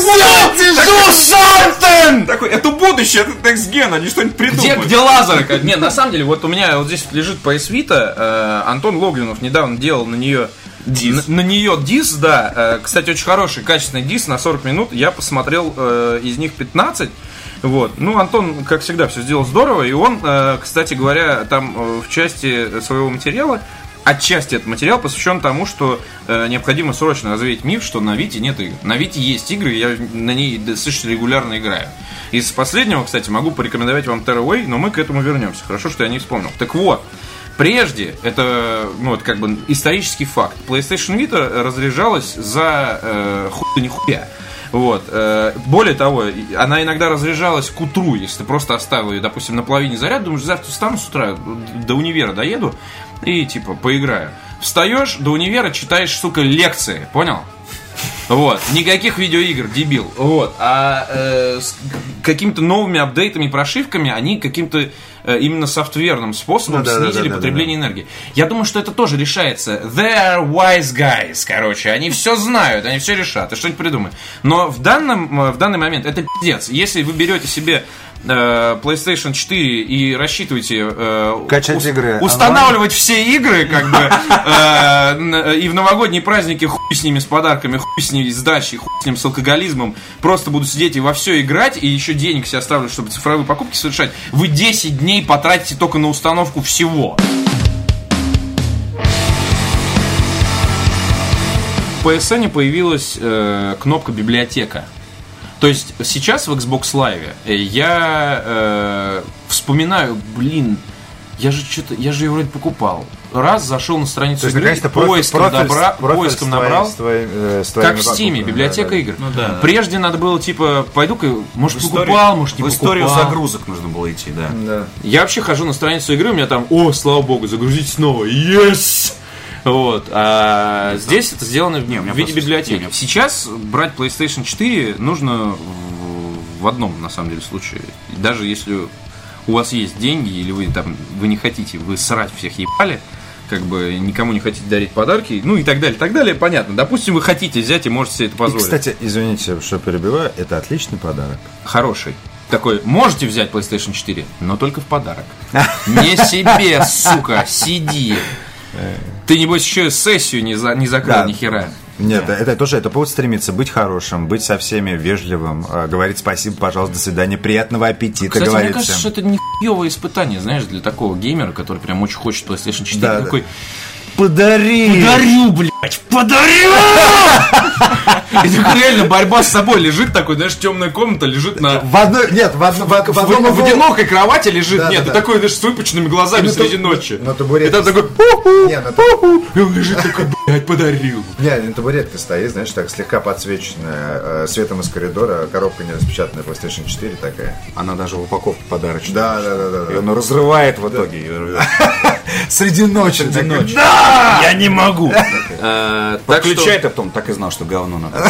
do something! такой, это будущее, это Next Gen, они что-нибудь Где, придумают. где лазеры? Нет, на самом деле, вот у меня вот здесь лежит пи эс Vita. э, Антон Логвинов недавно делал на нее Дис. На, на нее диск, да. Э, кстати, очень хороший, качественный диск на сорок минут. Я посмотрел э, из них пятнадцать. Вот. Ну, Антон, как всегда, все сделал здорово. И он, э, кстати говоря, там э, в части своего материала, отчасти этот материал посвящен тому, что э, необходимо срочно развеять миф, что на Вите нет игр. На Вите есть игры, я на ней достаточно регулярно играю. Из последнего, кстати, могу порекомендовать вам Tearaway, но мы к этому вернемся. Хорошо, что я не вспомнил. Так вот, прежде, это, ну, вот как бы исторический факт, PlayStation Vita разряжалась за э, хуй да нихуя. Вот. Более того, она иногда разряжалась к утру, если ты просто оставил ее, допустим, на половине заряда, думаешь, завтра встану с утра, до универа доеду и, типа, поиграю. Встаешь, до универа читаешь, сука, лекции, понял? Вот, никаких видеоигр, дебил. Вот, а э, с какими-то новыми апдейтами, прошивками они каким-то э, именно софтверным способом ну, да, снизили да, да, потребление да, да. энергии. Я думаю, что это тоже решается. They are wise guys, короче, они все знают, они все решат, и что-нибудь придумают. Но в данном, в данный момент это пиздец. Если вы берете себе PlayStation четыре и рассчитываете э, качать ус- игры, устанавливать все игры, как бы, э, и в новогодние праздники хуй с ними, с подарками, хуй с ними, с дачей, хуй с ним, с алкоголизмом, просто буду сидеть и во все играть, и еще денег себе оставлю, чтобы цифровые покупки совершать, вы десять дней потратите только на установку всего. В пи эс эн появилась э, кнопка «Библиотека». То есть сейчас в Xbox Live я э, вспоминаю, блин, я же что-то, я же ее вроде покупал. Раз зашел на страницу есть, игры, поиском, профиль, добра, профиль поиском твоей, набрал, с твоей, э, с как в Steam, библиотека да, игр. Ну, да, Прежде да. надо было типа, пойду-ка, может в покупал, историю, может не в покупал. В историю загрузок нужно было идти, да. да. Я вообще хожу на страницу игры, у меня там, о, слава богу, загрузить снова, yes! Вот. А здесь это сделано в, не, в виде библиотеки. Не, Сейчас брать PlayStation четыре нужно в, в одном, на самом деле, случае. Даже если у вас есть деньги, или вы там вы не хотите, вы срать всех ебали, как бы никому не хотите дарить подарки, ну и так далее, так далее, понятно. Допустим, вы хотите взять и можете себе это позволить. И, кстати, извините, что перебиваю, это отличный подарок. Хороший. Такой, можете взять PlayStation четыре, но только в подарок. Не себе, сука, сиди. Ты, небось, еще сессию не, за, не закрыл, да. ни хера. Нет, да. это тоже это повод стремиться быть хорошим, быть со всеми вежливым, э, говорить спасибо, пожалуйста, до свидания, приятного аппетита. Кстати, говорить мне кажется, всем. что это не хуёвое испытание, знаешь, для такого геймера, который прям очень хочет PlayStation четыре. Да, такой, да. Подари! Подарю, блядь! Подарю! И так реально борьба с собой лежит такой, знаешь, темная комната лежит на... В одной... Нет, в, одно, в, в, в, в одинокой кровати лежит, да, нет, да, и да. такой, знаешь, с выпученными глазами и среди на ночи. На табуретке. И там такой... Не, на табуретке. И он лежит такой, блядь, подарю. Не, на табуретке стоит, знаешь, так слегка подсвеченная э, светом из коридора, коробка не распечатанная PlayStation четыре такая. Она даже в упаковке подарочная. Да, да, да, да. И он разрывает в итоге. Среди ночи. Среди ночи. Да! Я не могу. Подключай-то потом, так и знал, что говно надо.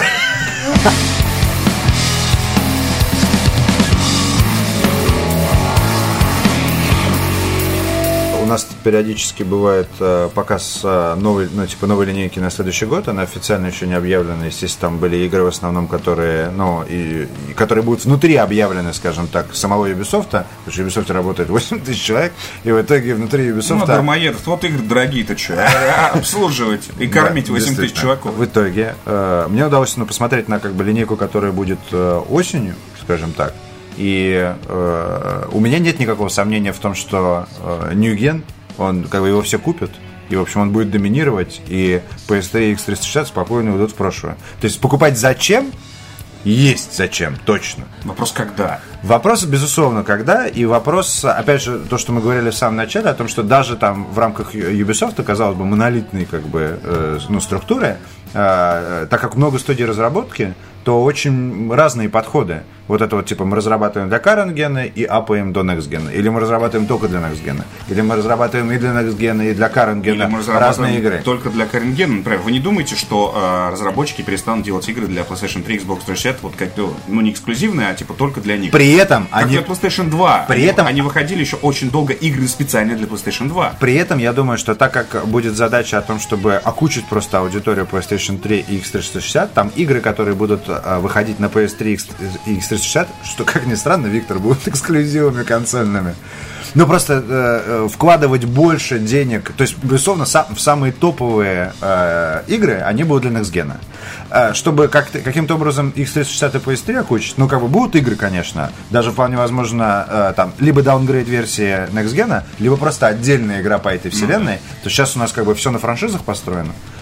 У нас периодически бывает э, показ э, новой, ну, типа новой линейки на следующий год. Она официально еще не объявлена. Естественно, там были игры в основном, которые, ну, и, и которые будут внутри объявлены, скажем так, самого Ubisoft. Потому что в Ubisoft работает восемь тысяч человек. И в итоге внутри Ubisoft... Ну, дармоедов, вот игры дорогие-то что? Обслуживать и кормить восемь тысяч чуваков. В итоге э, мне удалось ну, посмотреть на как бы линейку, которая будет э, осенью, скажем так. И э, у меня нет никакого сомнения в том, что э, New Gen, он, как бы его все купят, и, в общем, он будет доминировать, и пи эс три и икс триста шестьдесят спокойно уйдут в прошлое. То есть покупать зачем? Есть зачем, точно. Вопрос когда? Вопрос, безусловно, когда. И вопрос, опять же, то, что мы говорили в самом начале, о том, что даже там в рамках Ubisoft, казалось бы, монолитной как бы, э, ну, структуры, э, так как много студий разработки, то очень разные подходы. Вот это вот, типа, мы разрабатываем для current гена и апаем до next гена. Или мы разрабатываем только для next гена. Или мы разрабатываем и для next гена, и для current гена. Разные игры. Только для current гена. Например, вы не думаете, что э, разработчики перестанут делать игры для PlayStation три, Xbox триста шестьдесят, вот как, ну, не эксклюзивные, а типа только для них? При этом как они... для PlayStation два. При они, этом... они выходили еще очень долго игры специально для PlayStation два. При этом я думаю, что так как будет задача о том, чтобы окучить просто аудиторию PlayStation три и икс триста шестьдесят, там игры, которые будут э, выходить на пи эс три и икс триста шестьдесят, что, как ни странно, Виктор, будут эксклюзивами консольными. Ну, просто э, вкладывать больше денег, то есть, безусловно, сам, в самые топовые э, игры, они будут для Next Gen. Э, чтобы как-то, каким-то образом икс триста шестьдесят и пи эс три окучить, ну, как бы будут игры, конечно, даже вполне возможно, э, там, либо даунгрейд версии Next Gen, либо просто отдельная игра по этой вселенной, mm-hmm. то сейчас у нас как бы все на франшизах построено.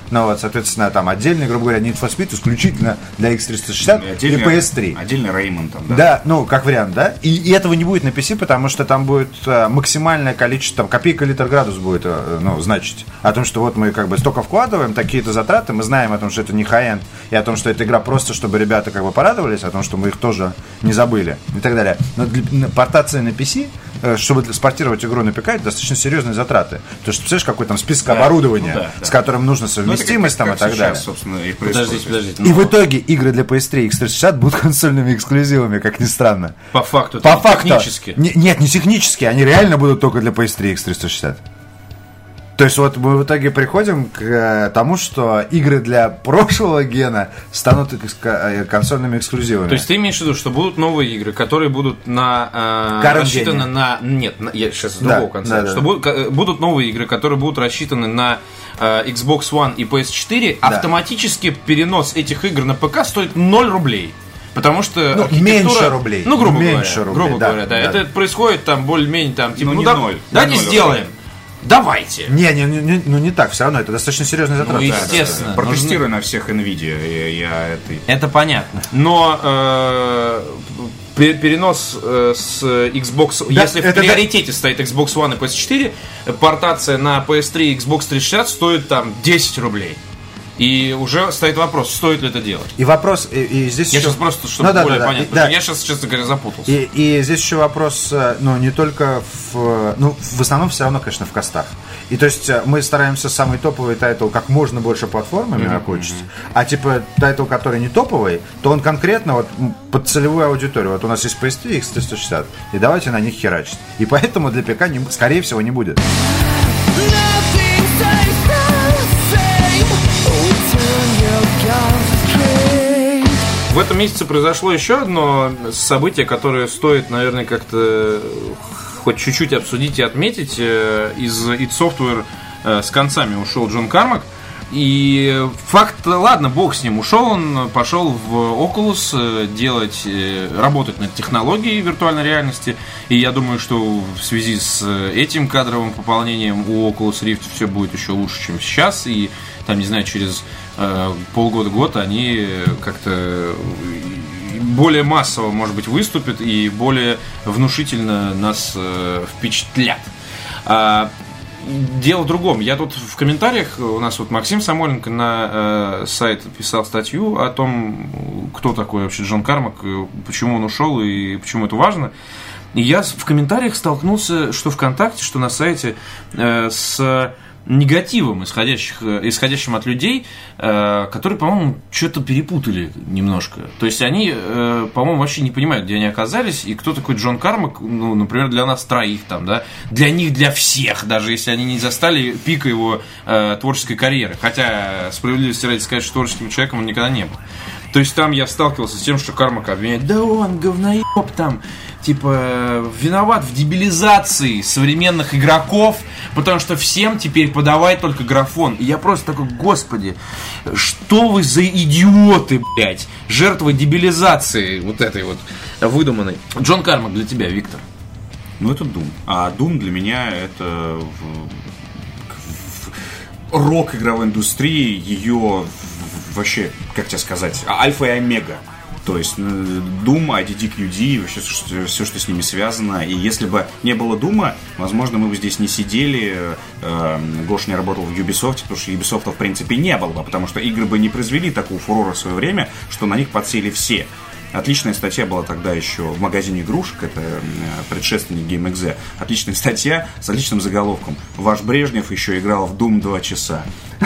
Ну вот, соответственно, там отдельный, грубо говоря, Need for Speed исключительно для икс триста шестьдесят и, и пи эс три. Отдельный Rayman там, да? Да, ну, как вариант, да. И, и этого не будет на пи си, потому что там будет а, максимальное количество, там, копейка литр градус будет, а, ну, значить. О том, что вот мы как бы столько вкладываем, такие-то затраты, мы знаем о том, что это не хай-энд, и о том, что эта игра просто, чтобы ребята как бы порадовались, о том, что мы их тоже не забыли, и так далее. Но для портации на пи си, чтобы спортировать игру на ПК, это достаточно серьезные затраты. То есть, представляешь, какой там список да, оборудования, ну, да, да. с которым нужно совместимость, ну, как, там, как и так сейчас, далее. И подождите, подождите. И но... в итоге игры для пи эс три и икс триста шестьдесят будут консольными эксклюзивами, как ни странно. По факту, По факту. Технически. Не, нет, не технически, они реально будут только для пи эс три и икс триста шестьдесят. То есть вот мы в итоге приходим к тому, что игры для прошлого гена станут консольными эксклюзивами. То есть ты имеешь в виду, что будут новые игры, которые будут на э, рассчитаны на... Нет, на, я сейчас с другого да, конца. Да, что да. Будут, будут новые игры, которые будут рассчитаны на э, Xbox One и пи эс четыре. Да. Автоматически перенос этих игр на ПК стоит ноль рублей. Потому что ну, архитектура... меньше рублей. Ну, грубо меньше говоря. Рублей, грубо да, говоря, да. да. Это происходит там более-менее там, типа, ну, ну не да, ноль, давайте ноль сделаем. Рублей. Давайте. Не, не, не, ну не так, все равно это достаточно серьезный затрат. Ну, естественно. Протестируй нужно... на всех Nvidia. Я, я это... это понятно. Но э, перенос э, с Xbox... Да, если в приоритете да. стоит Xbox One и пи эс четыре, портация на пи эс три и Xbox триста шестьдесят стоит там десять рублей. И уже стоит вопрос, стоит ли это делать. И вопрос, и, и здесь Я еще... сейчас просто, чтобы ну, более да, понятно. Да. Я сейчас, честно говоря, запутался. И, и здесь еще вопрос, ну, не только в... Ну, в основном все равно, конечно, в костах. И то есть мы стараемся самый топовый тайтл как можно больше платформами mm-hmm. окончить. А типа тайтл, который не топовый, то он конкретно вот под целевую аудиторию. Вот у нас есть пи эс три и икс триста шестьдесят. И давайте на них херачить. И поэтому для ПК, не, скорее всего, не будет. В этом месяце произошло еще одно событие, которое стоит, наверное, как-то хоть чуть-чуть обсудить и отметить. Из id Software с концами ушел Джон Кармак. И факт, ладно, бог с ним, ушел он, пошел в Oculus делать, работать над технологией виртуальной реальности. И я думаю, что в связи с этим кадровым пополнением у Oculus Rift все будет еще лучше, чем сейчас. И там, не знаю, через э, полгода-год они как-то более массово, может быть, выступят и более внушительно нас э, впечатлят. А, дело в другом. Я тут в комментариях, у нас вот Максим Самойленко на э, сайт писал статью о том, кто такой вообще Джон Кармак, почему он ушел и почему это важно. И я в комментариях столкнулся, что ВКонтакте, что на сайте, э, с негативом, исходящих, исходящим от людей, э, которые, по-моему, что-то перепутали немножко. То есть они, э, по-моему, вообще не понимают, где они оказались, и кто такой Джон Кармак, ну, например, для нас троих, там, да, для них, для всех, даже если они не застали пика его э, творческой карьеры. Хотя, справедливости ради сказать, что творческим человеком он никогда не был. То есть там я сталкивался с тем, что Кармака обвиняет, да он говноеб там, типа, виноват в дебилизации современных игроков, потому что всем теперь подавай только графон. И я просто такой, господи, что вы за идиоты, блядь, жертвы дебилизации вот этой вот выдуманной. Джон Кармак для тебя, Виктор. Ну, это Doom. А Doom для меня это рок игровой индустрии, ее вообще, как тебе сказать, альфа и омега. То есть Doom, ай ди ди кью ди, вообще все, что с ними связано. И если бы не было Doom, возможно, мы бы здесь не сидели. Гоша не работал в Ubisoft, потому что Ubisoft в принципе не было бы, потому что игры бы не произвели такого фурора в свое время, что на них подсели все. Отличная статья была тогда еще в магазине игрушек, это предшественник GameXZ. Отличная статья с отличным заголовком: «Ваш Брежнев еще играл в Doom два часа».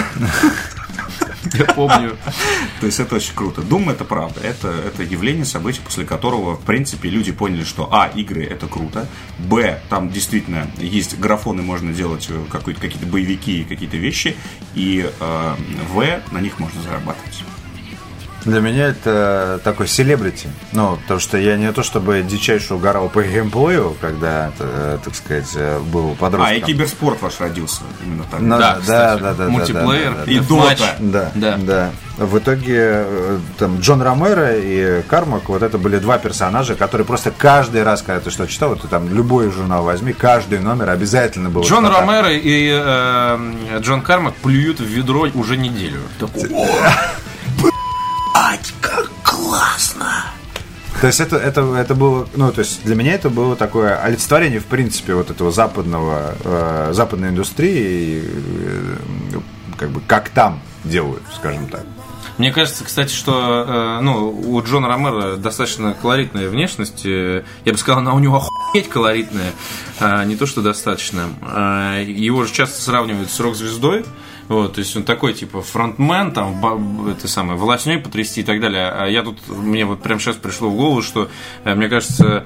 Я помню. То есть это очень круто. Doom — это правда. Это, это явление, событие, после которого, в принципе, люди поняли, что а, игры — это круто, б, там действительно есть графоны, можно делать какие-то боевики и какие-то вещи, и э, в, на них можно зарабатывать. Для меня это такой селебрити. Ну, потому что я не то чтобы дичайше угорал по геймплею, когда, так сказать, был подростком. А, и киберспорт ваш родился именно так. Ну, да, да, да, да, мультиплеер, да, да, да, и Дота. Да, да, да. В итоге там Джон Ромеро и Кармак, вот это были два персонажа, которые просто каждый раз, когда ты что читал, вот ты там любой журнал возьми, каждый номер обязательно был. Джон Ромеро и э, Джон Кармак плюют в ведро уже неделю. Ать, как классно! То есть это, это, это было, ну, то есть для меня это было такое олицетворение, в принципе, вот этого западного, э, западной индустрии, э, как бы, как там делают, скажем так. Мне кажется, кстати, что э, ну, у Джона Ромеро достаточно колоритная внешность. Э, я бы сказал, она у него охуеть колоритная, э, не то что достаточно. Э, его же часто сравнивают с рок-звездой. Вот, то есть он такой, типа, фронтмен, там, это самое, волосней потрясти и так далее. А я тут, мне вот прямо сейчас пришло в голову, что, мне кажется,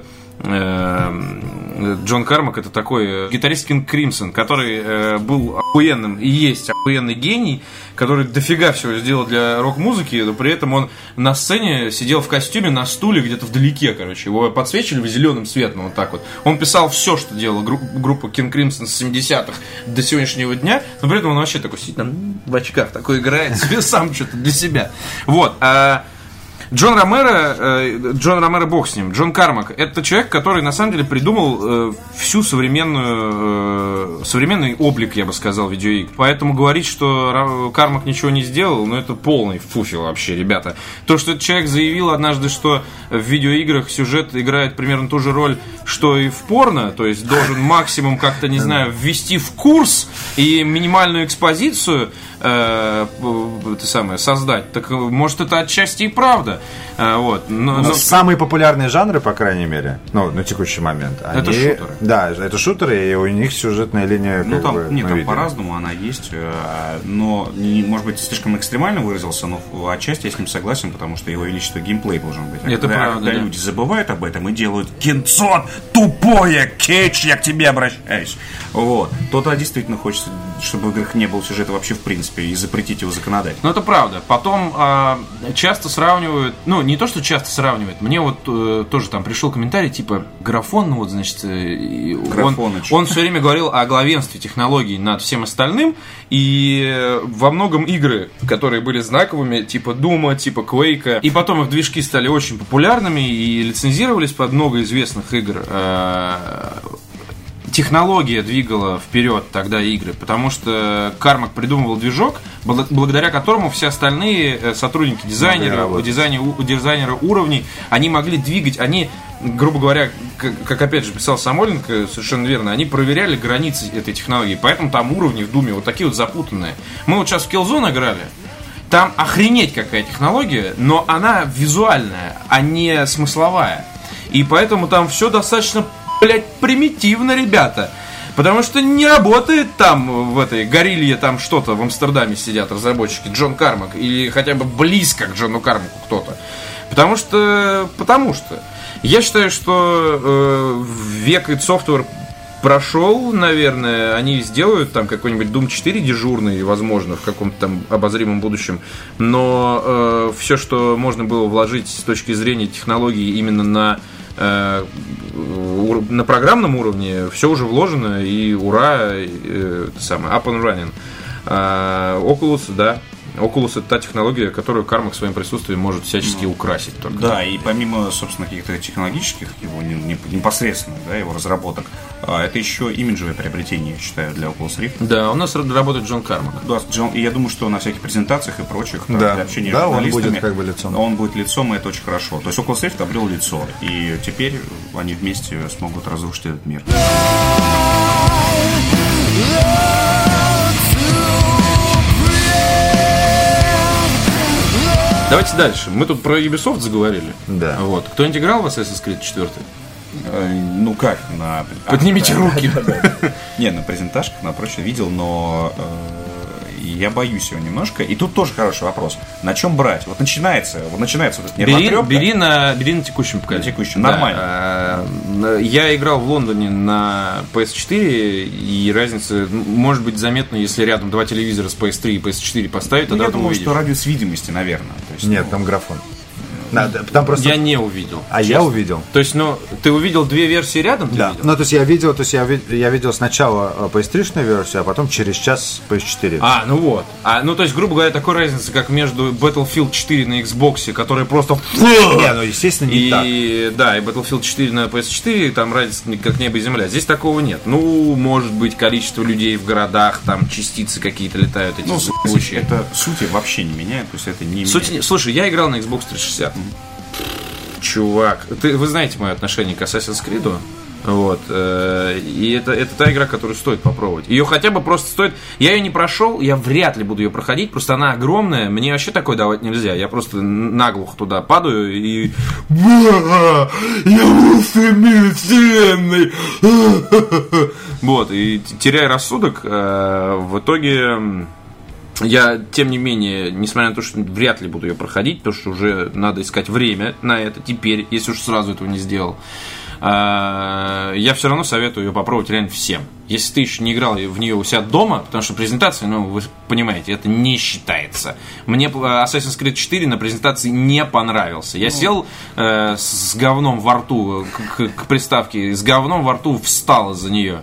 Джон Кармак — это такой гитарист King Crimson, который был охуенным и есть охуенный гений, который дофига всего сделал для рок-музыки, но при этом он на сцене сидел в костюме на стуле где-то вдалеке, короче. Его подсвечивали зеленым светом, вот так вот. Он писал все, что делала группа, группа King Crimson с семидесятых до сегодняшнего дня, но при этом он вообще такой сидит там в очках, такой играет себе сам что-то для себя. Вот. А Джон Ромеро, э, Джон Ромеро, бог с ним, Джон Кармак, это человек, который на самом деле придумал э, всю современную, э, современный облик, я бы сказал, видеоигр. Поэтому говорить, что Кармак ничего не сделал, ну это полный фуфел вообще, ребята. То, что этот человек заявил однажды, что в видеоиграх сюжет играет примерно ту же роль, что и в порно, то есть должен максимум как-то, не знаю, ввести в курс и минимальную экспозицию э, это самое, создать. Так может это отчасти и правда. Вот. Но, но... Самые популярные жанры, по крайней мере, ну, на текущий момент, они... это шутеры. Да, это шутеры, и у них сюжетная линия, ну, как там, бы, нет, там видим. по-разному она есть, но, не, может быть, слишком экстремально выразился, но отчасти я с ним согласен, потому что его величество геймплей должен быть. А это когда, правда, когда да. люди забывают об этом и делают кинцо тупое, Кейдж, я к тебе обращаюсь. Вот. То-то действительно хочется, чтобы в играх не было сюжета вообще в принципе, и запретить его законодательно. Ну, это правда. Потом э, часто сравнивают, ну, не то, что часто сравнивают, мне вот э, тоже там пришел комментарий, типа, графон, ну, вот, значит, э, он, он все время говорил о главенстве технологий над всем остальным, и во многом игры, которые были знаковыми, типа Дума, типа Quake, и потом их движки стали очень популярными и лицензировались под много известных игр, э, технология двигала вперед тогда игры, потому что Кармак придумывал движок, благодаря которому все остальные сотрудники дизайнеры, дизайнеры, дизайнеры уровней, они могли двигать, они, грубо говоря, как, как опять же писал Самойленко, совершенно верно, они проверяли границы этой технологии, поэтому там уровни в Думе вот такие вот запутанные. Мы вот сейчас в Killzone играли, там охренеть какая технология, но она визуальная, а не смысловая. И поэтому там все достаточно, блять, примитивно, ребята. Потому что не работает там в этой горилле там что-то в Амстердаме сидят разработчики Джон Кармак или хотя бы близко к Джону Кармаку кто-то. Потому что, потому что я считаю, что э, век id Software прошел, наверное, они сделают там какой-нибудь Doom четыре дежурный, возможно, в каком-то там обозримом будущем, но э, все, что можно было вложить с точки зрения технологий именно на на программном уровне все уже вложено, и ура, и, это самое, up and running. А, Oculus, да, Oculus — это та технология, которую Кармак своим присутствием может всячески ну, украсить только. Да, и помимо, собственно, каких-то технологических, его непосредственных, да, его разработок, это еще имиджевое приобретение, я считаю, для Oculus Rift. Да, у нас работает Джон Кармак. Да, Джон, и я думаю, что на всяких презентациях и прочих, да, для общения да, с журналистами, он будет как бы лицом. Он будет лицом, и это очень хорошо. То есть Oculus Rift обрел лицо, и теперь они вместе смогут разрушить этот мир. Давайте дальше. Мы тут про Ubisoft заговорили. Да. Вот. Кто-нибудь играл в Assassin's Creed четыре? Ну как? На... Поднимите а, руки. Не, на презентажках, на прочее видел, но я боюсь его немножко. И тут тоже хороший вопрос. На чем брать? Вот начинается, вот начинается вот бери, бери, на, бери на текущем поколении. На текущем, да, нормально. Я играл в Лондоне на пи эс четыре, и разница может быть заметна, если рядом два телевизора с пи эс три и пи эс четыре поставить, ну, тогда я ты думаю, увидишь. что радиус видимости, наверное. То есть, Нет, ну... там графон. Надо, там просто... Я не увидел. А честно. Я увидел. То есть, ну, ты увидел две версии рядом? Да. Ну, то есть я видел, то есть я, вид, я видел сначала пи эс три-шную версию, а потом через час пи эс четыре. А, ну вот. А, ну, то есть, грубо говоря, такой разницы, как между Battlefield четыре на Xbox, которая просто... Не, ну, естественно, не и, так. Да, и Battlefield четыре на пи эс четыре, там разница как небо и земля. Здесь такого нет. Ну, может быть, количество людей в городах, там частицы какие-то летают, эти ну, звучие. Это сути вообще не меняет, то есть это не Суть, меняет. Слушай, я играл на Xbox триста шестьдесят. Чувак, ты, вы знаете мое отношение к Assassin's Creed. Вот, э, и это, это та игра, которую стоит попробовать. Ее хотя бы просто стоит. Я ее не прошел, я вряд ли буду ее проходить, просто она огромная. Мне вообще такое давать нельзя. Я просто наглухо туда падаю и. Я в мире вселенной. Вот, и теряя рассудок, э, в итоге. Я, тем не менее, несмотря на то, что вряд ли буду ее проходить, потому что уже надо искать время на это теперь, если уж сразу этого не сделал, я все равно советую ее попробовать реально всем. Если ты еще не играл в нее у себя дома, потому что презентация, ну, вы понимаете, это не считается. Мне Assassin's Creed четыре на презентации не понравился. Я сел э, с говном во рту к, к приставке, с говном во рту встал из-за нее.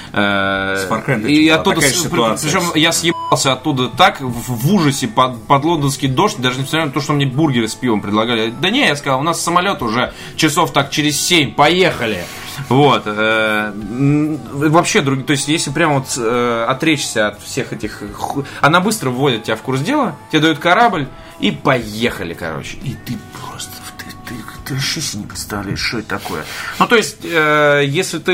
С Far Cry и оттуда, причем я съебался оттуда так в, в ужасе под, под лондонский дождь, даже несмотря на то, что мне бургеры с пивом предлагали. Да не, я сказал, у нас самолет уже часов так через семь, поехали. Вот. Э, вообще, друг, то есть, если прям вот э, отречься от всех этих... Она быстро вводит тебя в курс дела, тебе дают корабль, и поехали, короче. И ты просто... Ты, ты вообще себе не представляешь, что это такое. Ну, то есть, э, если ты,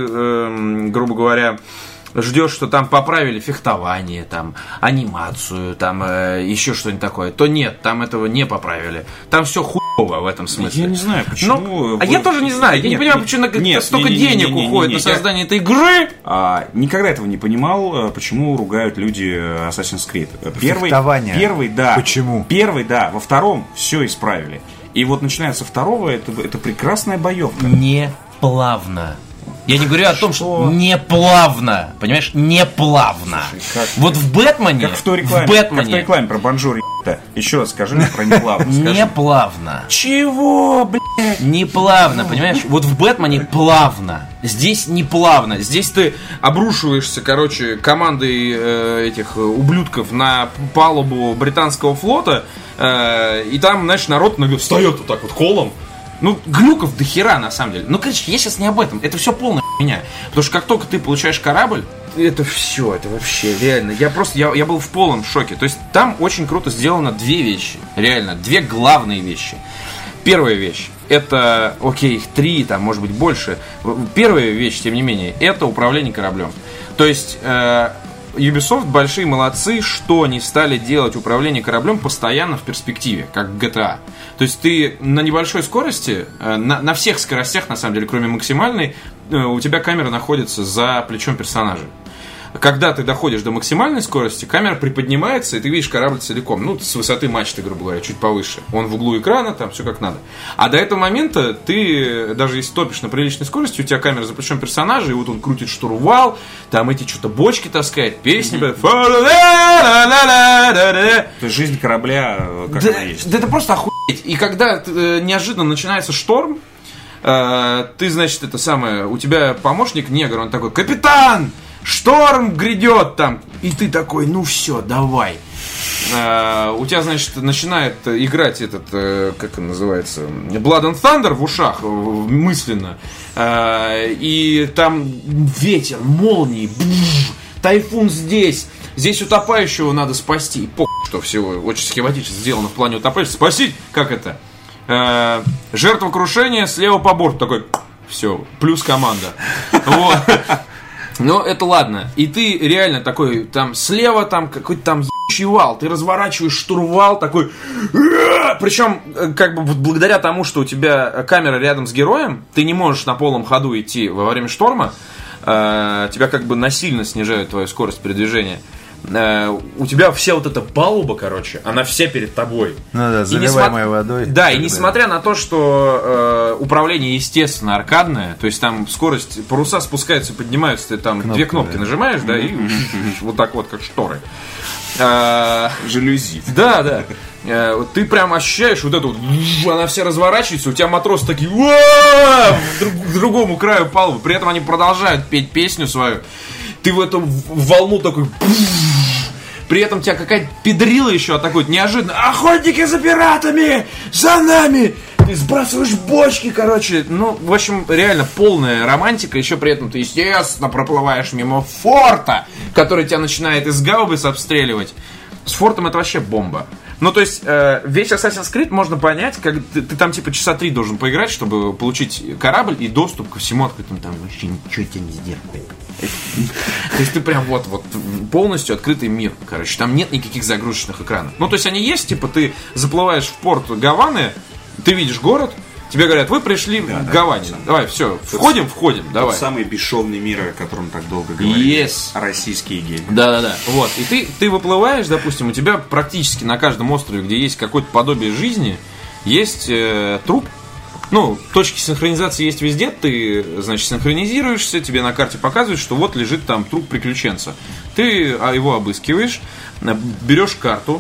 э, грубо говоря, ждешь, что там поправили фехтование, там, анимацию, там, э, еще что-нибудь такое, то нет, там этого не поправили. Там все хуево в этом смысле. Я не знаю, почему... Ну, вы... А я тоже не знаю. Я нет, не понимаю, почему нет, столько не, не, денег не, не, не, уходит не, не, не, на создание я... этой игры. А, никогда этого не понимал, почему ругают люди Assassin's Creed. Первый, фехтование. Первый, да. Почему? Первый, да. Во втором все исправили. И вот начиная со второго, это, это прекрасная боевка. Не плавно. Я не говорю о том, что не плавно. Понимаешь? Не плавно. Слушай, как... Вот в Бэтмене. Как в той рекламе, в Бэтмене... как в той рекламе про Бонжур. Еще раз скажи мне про неплавно. Не плавно. Чего, блядь? Не плавно, понимаешь? Вот в Бэтмене плавно. Здесь не плавно. Здесь ты обрушиваешься, короче, командой э, этих ублюдков на палубу британского флота. Э, и там, знаешь, народ встает вот так вот колом. Ну, глюков до хера, на самом деле. Ну, короче, я сейчас не об этом. Это все полная хуйня. Потому что как только ты получаешь корабль, это все, это вообще реально. Я просто, я, я был в полном шоке. То есть там очень круто сделано две вещи. Реально, две главные вещи. Первая вещь, это, окей, их три, там, может быть, больше. Первая вещь, тем не менее, это управление кораблем. То есть... Э, Ubisoft большие молодцы, что они стали делать управление кораблем постоянно в перспективе, как в джи ти эй. То есть ты на небольшой скорости, на, на всех скоростях, на самом деле, кроме максимальной, у тебя камера находится за плечом персонажа. Когда ты доходишь до максимальной скорости, камера приподнимается, и ты видишь корабль целиком. Ну, с высоты мачты, грубо говоря, чуть повыше. Он в углу экрана, там все как надо. А до этого момента ты, даже если топишь на приличной скорости, у тебя камера за плечом персонажа, и вот он крутит штурвал, там эти что-то бочки таскает, песни. То есть жизнь корабля, как да, она есть. Да это просто охуеть. И когда э, неожиданно начинается шторм, э, ты, значит, это самое, у тебя помощник негр, он такой: капитан! Шторм грядет там. И ты такой, ну все, давай. Uh, у тебя, значит, начинает играть этот, uh, как он называется, Blood and Thunder в ушах uh, мысленно. Uh, и там ветер, молнии, бж, тайфун здесь. Здесь утопающего надо спасти. И по***, что всего очень схематично сделано в плане утопающего. Спасить, как это? Uh, жертва крушения слева по борту. Такой, все, плюс команда. Вот. Но это ладно. И ты реально такой, там слева там какой-то там ебучий вал. Ты разворачиваешь штурвал такой. Причем, как бы благодаря тому, что у тебя камера рядом с героем, ты не можешь на полном ходу идти во время шторма. Тебя как бы насильно снижают твою скорость передвижения. э, у тебя вся вот эта палуба, короче, она вся перед тобой. Ну да, заливаемая водой. Да, и несмотря на то, что э, управление, естественно, аркадное, то есть там скорость, паруса спускаются, поднимаются, ты там Кнопка, две кнопки да. нажимаешь, да, и вот так вот, как шторы. Жалюзи. Да, да. Э, Ты прям ощущаешь вот эту вот, она вся разворачивается, у тебя матросы такие «Уа!» к друг- к другому краю палубы, при этом они продолжают петь песню свою. Ты в эту в- волну такой. При этом тебя какая-то педрила еще атакует неожиданно. Охотники за пиратами! За нами! Ты сбрасываешь бочки, короче. Ну, в общем, реально полная романтика. Еще при этом ты, естественно, проплываешь мимо форта, который тебя начинает из гаубиц обстреливать. С фортом это вообще бомба. Ну, то есть, э, весь Assassin's Creed можно понять, как ты, ты там типа часа три должен поиграть, чтобы получить корабль и доступ ко всему открытому. Там вообще ничего тебе не сделает. То есть ты прям вот, вот полностью открытый мир, короче. Там нет никаких загрузочных экранов. Ну, то есть они есть, типа ты заплываешь в порт Гаваны, ты видишь город, тебе говорят, вы пришли Да, в да, Гаване. да. Давай, все, входим, входим, давай. Тот самый бесшовный мир, о котором так долго говорили. Yes. Российские геи. Да-да-да. Вот. И ты, ты выплываешь, допустим, у тебя практически на каждом острове, где есть какое-то подобие жизни, есть э, труп. Ну, точки синхронизации есть везде, ты, значит, синхронизируешься, тебе на карте показывают, что вот лежит там труп приключенца. Ты его обыскиваешь, берешь карту,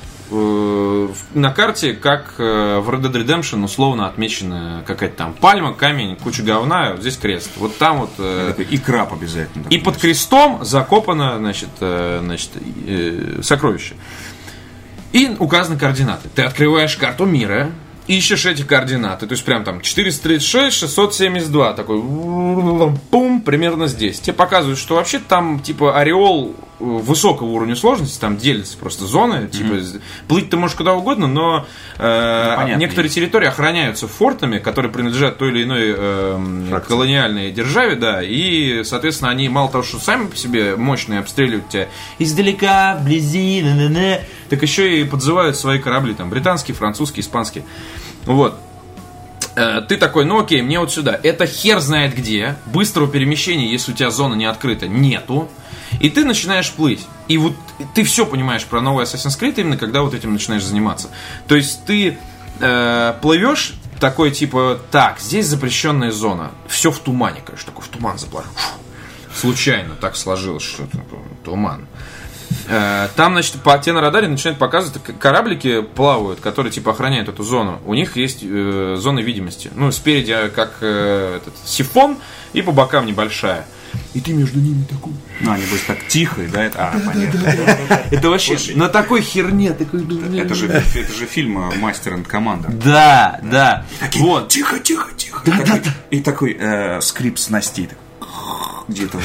э, на карте, как э, в Red Dead Redemption, условно отмечена какая-то там пальма, камень, куча говна, вот здесь крест. Вот там вот... Э, И краб обязательно. и под крестом закопано, значит, э, значит э, сокровище. И указаны координаты. Ты открываешь карту мира, ищешь эти координаты. То есть прям там четыреста тридцать шесть шестьсот семьдесят два. Такой пум, примерно здесь. Тебе показывают, что вообще там типа ореол высокого уровня сложности, там делятся просто зоны. Типа mm-hmm. плыть ты можешь куда угодно, но э, ну, некоторые территории охраняются фортами, которые принадлежат той или иной э, колониальной державе, да. И, соответственно, они мало того, что сами по себе мощные обстреливают тебя издалека, вблизи, на-на-на, так еще и подзывают свои корабли, там, британские, французские, испанские. Вот. Э, ты такой, ну окей, мне вот сюда. Это хер знает где. Быстрого перемещения, если у тебя зона не открыта, нету. И ты начинаешь плыть. И вот ты все понимаешь про новый Assassin's Creed именно когда вот этим начинаешь заниматься. То есть ты э, плывешь такой типа, так, здесь запрещенная зона. Все в тумане, конечно, такой в туман заплываешь. Случайно так сложилось, что это туман. Э, там, значит, по, тебе на радаре начинают показывать, кораблики плавают, которые типа охраняют эту зону. У них есть э, зоны видимости. Ну, спереди как э, этот сифон, и по бокам небольшая. И ты между ними такой. Ну, они будут так тихо, да? Это, а, понятно. Это вообще на такой херне. Это же, это же фильм «Мастер энд Командер». Да, да. Вот. Тихо, тихо, тихо. И такой скрип снастей. Где-то.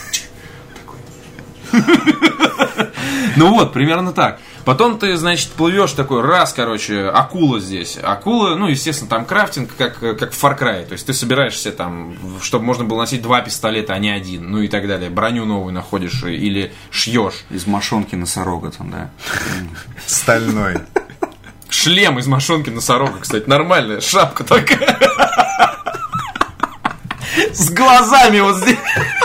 Ну вот, примерно так. Потом ты, значит, плывешь такой, раз, короче, акула здесь. Акула, ну, естественно, там крафтинг, как, как в Far Cry. То есть ты собираешься там, чтобы можно было носить два пистолета, а не один, ну и так далее. Броню новую находишь или шьешь. Из мошонки носорога там, да. Стальной. Шлем из мошонки носорога, кстати, нормальная шапка такая. С глазами вот здесь.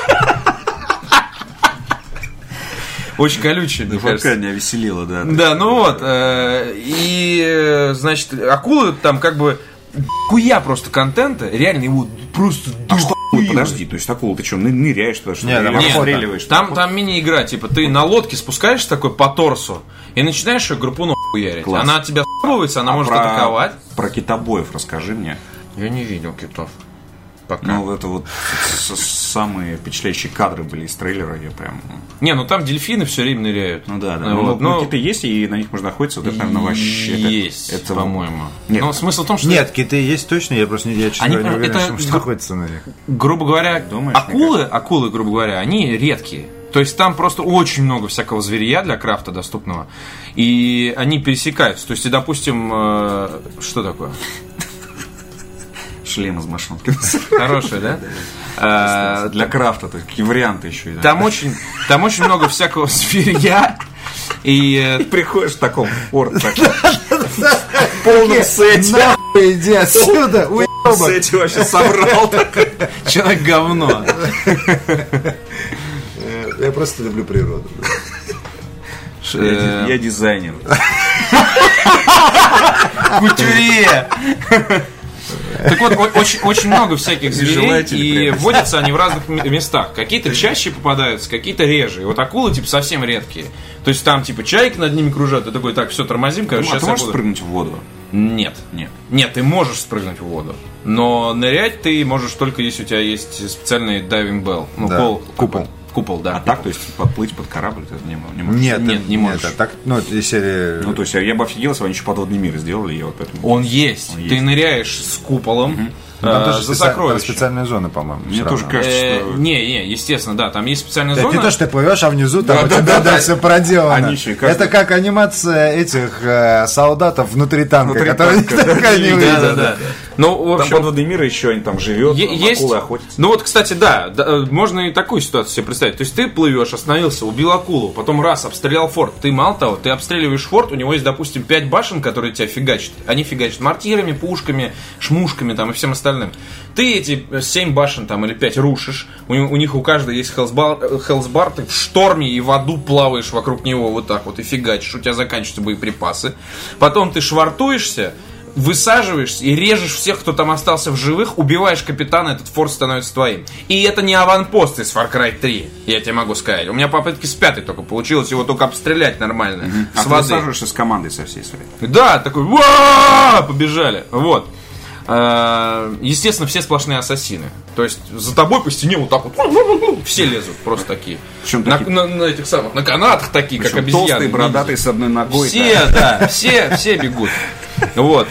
Очень колючий, мне кажется. Пока не овеселило, да. Да, ну вот. Э, и, э, значит, акулы там как бы хуя просто контента. Реально его просто... А что? Подожди, то есть акула, ты что, ныряешь туда, что ли? Нет, там расстреливаешь? Там, там мини-игра, типа ты на лодке спускаешься такой по торсу и начинаешь ее группу хуярить. Класс. Она от тебя с***ывается, она А может про- атаковать. Про китобоев расскажи мне. Я не видел китов. Пока. Ну, это вот с- самые впечатляющие кадры были из трейлера, я прям... Не, ну там дельфины все время ныряют. Ну да, да. Вот, Ну, но- киты есть, и на них можно охотиться, вот это, наверное, вообще... это- Есть, это, по-моему. Нет. Но смысл в том, что... Нет, киты есть точно, я просто не, я, честно Они говоря, не прям- уверен, это что можно гру- охотиться на них. грубо говоря, Думаешь, акулы, акулы, грубо говоря, они редкие. То есть там просто очень много всякого зверья для крафта доступного. И они пересекаются. То есть, и, допустим, э, что такое? Шлем из мошонки. Хорошее, да? Э, Для крафта, то есть какие варианты еще. да. Там очень, там очень много всякого зверья. И э, Ты приходишь в таком порт, в полном сете. Нахуй иди отсюда, уебок. Сете вообще собрал. человек говно. Я просто люблю природу. Я дизайнер. Кутюрье! Так вот, очень, очень много всяких зверей, и водятся они в разных местах. Какие-то чаще попадаются, какие-то реже. И вот акулы, типа, совсем редкие. То есть там, типа, чайки над ними кружат, ты такой, так, все, тормозим, короче, а сейчас ты можешь буду... спрыгнуть в воду? Нет. Нет. Нет, ты можешь спрыгнуть в воду. Но нырять ты можешь только если у тебя есть специальный дайвинг белл. Ну, да. пол, купол. Купол, да. А так, то есть подплыть под корабль ты не, не можешь? Нет, нет, не можешь. Нет, а так, ну, если... Ну, то есть я бы офигел, если они еще подводный мир сделали, я вот поэтому... Он есть. Он Ты есть. ныряешь с куполом. Угу. Там а, тоже за специ... там сокровища. специальные зоны, по-моему. Мне тоже равно. кажется, Э, что... Не, не, естественно, да, там есть специальная Это зона. не то, что ты плывешь, а внизу там Да, у да, тебя да, да, да. все проделано. Они еще и каждый- Это как анимация этих э, солдатов внутри танка, Внутри которые танка, да. никогда не Да, увидят. да, да. Ну, в Там общем, подводный мир еще, они там живет, Е- там есть, акулы охотятся. ну вот, кстати, да, да, можно и такую ситуацию себе представить. То есть ты плывешь, остановился, убил акулу, потом раз, обстрелял форт. Ты, мало того, ты обстреливаешь форт, у него есть, допустим, пять башен, которые тебя фигачат. Они фигачат мортирами, пушками, шмушками там и всем остальным. Ты эти семь башен там или пять рушишь, у, у них у каждой есть хелсбар, хелсбар, ты в шторме и в аду плаваешь вокруг него вот так вот и фигачишь, у тебя заканчиваются боеприпасы. Потом ты швартуешься, высаживаешься и режешь всех, кто там остался в живых, убиваешь капитана, этот форт становится твоим. И это не аванпост из Far Cry три, я тебе могу сказать. У меня попытки с пятой только получилось его только обстрелять нормально. Mm-hmm. А С ты воды. высаживаешься с командой со всей своей. Да, такой, ва побежали. Вот. Естественно, все сплошные ассасины. То есть за тобой по стене вот так вот все лезут, просто такие. Причем на, такие- на, на этих самых, на канатах такие, как Причем обезьяны. толстые, бородатые, с одной ногой. Все, да, все, все бегут. Вот.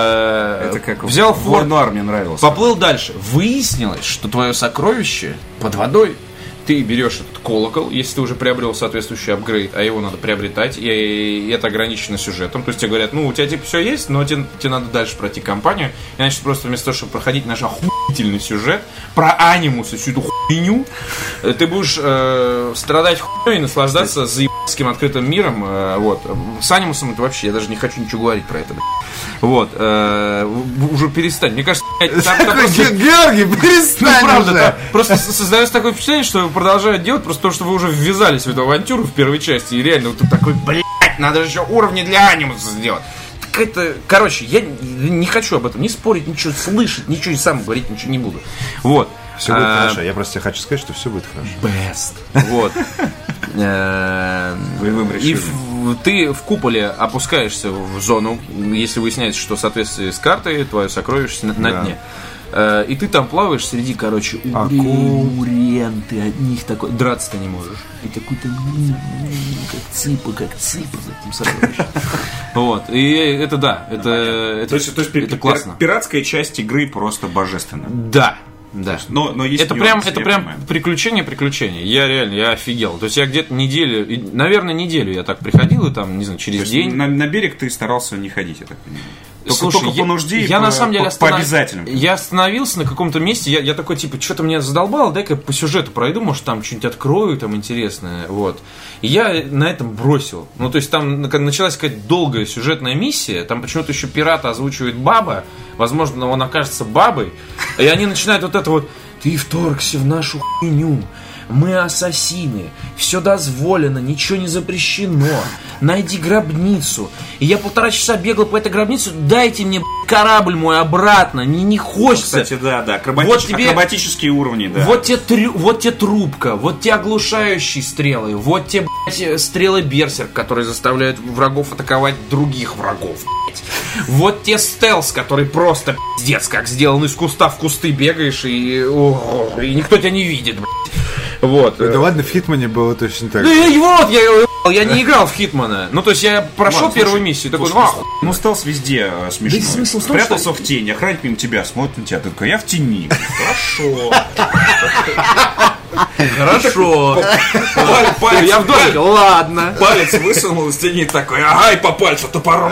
э, Это как взял в форт, Войну армии нравилось. поплыл дальше. Выяснилось, что твое сокровище под водой. Ты берешь этот колокол, если ты уже приобрел соответствующий апгрейд, а его надо приобретать, и это ограничено сюжетом. То есть тебе говорят, ну, у тебя типа все есть, но тебе, тебе надо дальше пройти кампанию. Иначе просто вместо того, чтобы проходить наш охуительный сюжет про анимус и всю эту хуйню, ты будешь э, страдать хуйней и наслаждаться заебским открытым миром. Э, вот. С анимусом это вообще, я даже не хочу ничего говорить про это. Блядь. Вот. Э, уже перестань. Мне кажется, блядь, там- там просто- Георгий, ну, перестань правда, уже. да. Просто с- создается такое впечатление, что его продолжают делать, просто потому что вы уже ввязались в эту авантюру в первой части, и реально вот тут такой, блядь, надо же еще уровни для анимуса сделать. Так это, короче, я не хочу об этом не спорить, ничего слышать, ничего и сам говорить, ничего не буду. Вот. Все будет А, хорошо. Я просто тебе хочу сказать, что все будет хорошо. Best. Вот. Э, Боевым И решением. в- ты в куполе опускаешься в зону, если выясняется, что в соответствии с картой твое сокровище на, на Да. дне. Э, И ты там плаваешь среди, короче, Акул. урен, ты от них такой, драться ты не можешь. И такой-то, м, м, как цыпа, как цыпа за этим сокровищем. Вот, и это да, это, это, То есть, то есть пи- это пи- классно. пиратская часть игры просто божественна. Да, да. Но, но есть Это прям, нюансы, это я прям понимаю. приключение, приключение. Я реально, я офигел. То есть я где-то неделю, и, наверное, неделю я так приходил, и там, не знаю, То через есть день. на, на берег ты старался не ходить, я так понимаю. Только, Слушай, только я, по нужде и я по, на самом деле по, останов- по обязательным. Я остановился на каком-то месте, я, я такой, типа, что-то меня задолбало, дай-ка по сюжету пройду, может, там что-нибудь открою, там, интересное, вот. И я на этом бросил. Ну, то есть, там на- началась какая-то долгая сюжетная миссия, там почему-то еще пирата озвучивает баба, возможно, он окажется бабой, и они начинают вот это вот, ты вторгся в нашу хуйню, мы ассасины, все дозволено, ничего не запрещено, найди гробницу. И я полтора часа бегал по этой гробнице, дайте мне б***ь, корабль мой обратно, не, не хочется. Кстати, да, да, акробати- Вот тебе- акробатические уровни, да. Вот тебе, трю- вот тебе трубка, вот тебе оглушающие стрелы, вот тебе, блядь, стрелы берсерк, которые заставляют врагов атаковать других врагов, блядь. Вот тебе стелс, который просто пиздец, как сделан из куста в кусты бегаешь и, о, и никто тебя не видит, блядь. Вот. Да ладно, в Хитмане было точно так. Ну и вот, я, его ебал, я не играл в Хитмана. Ну, то есть я прошел Ладно, первую слушай, миссию, такой, слушай, ну, ну, оху- ну, стелс везде э, смешной. Да и смысл в том, Спрятался что- в тени, охранник мимо тебя смотрит на тебя, ты такой, я в тени. Хорошо. хорошо. Палец, Я в домике, ладно. палец высунул из тени такой, ага, и по пальцу топором.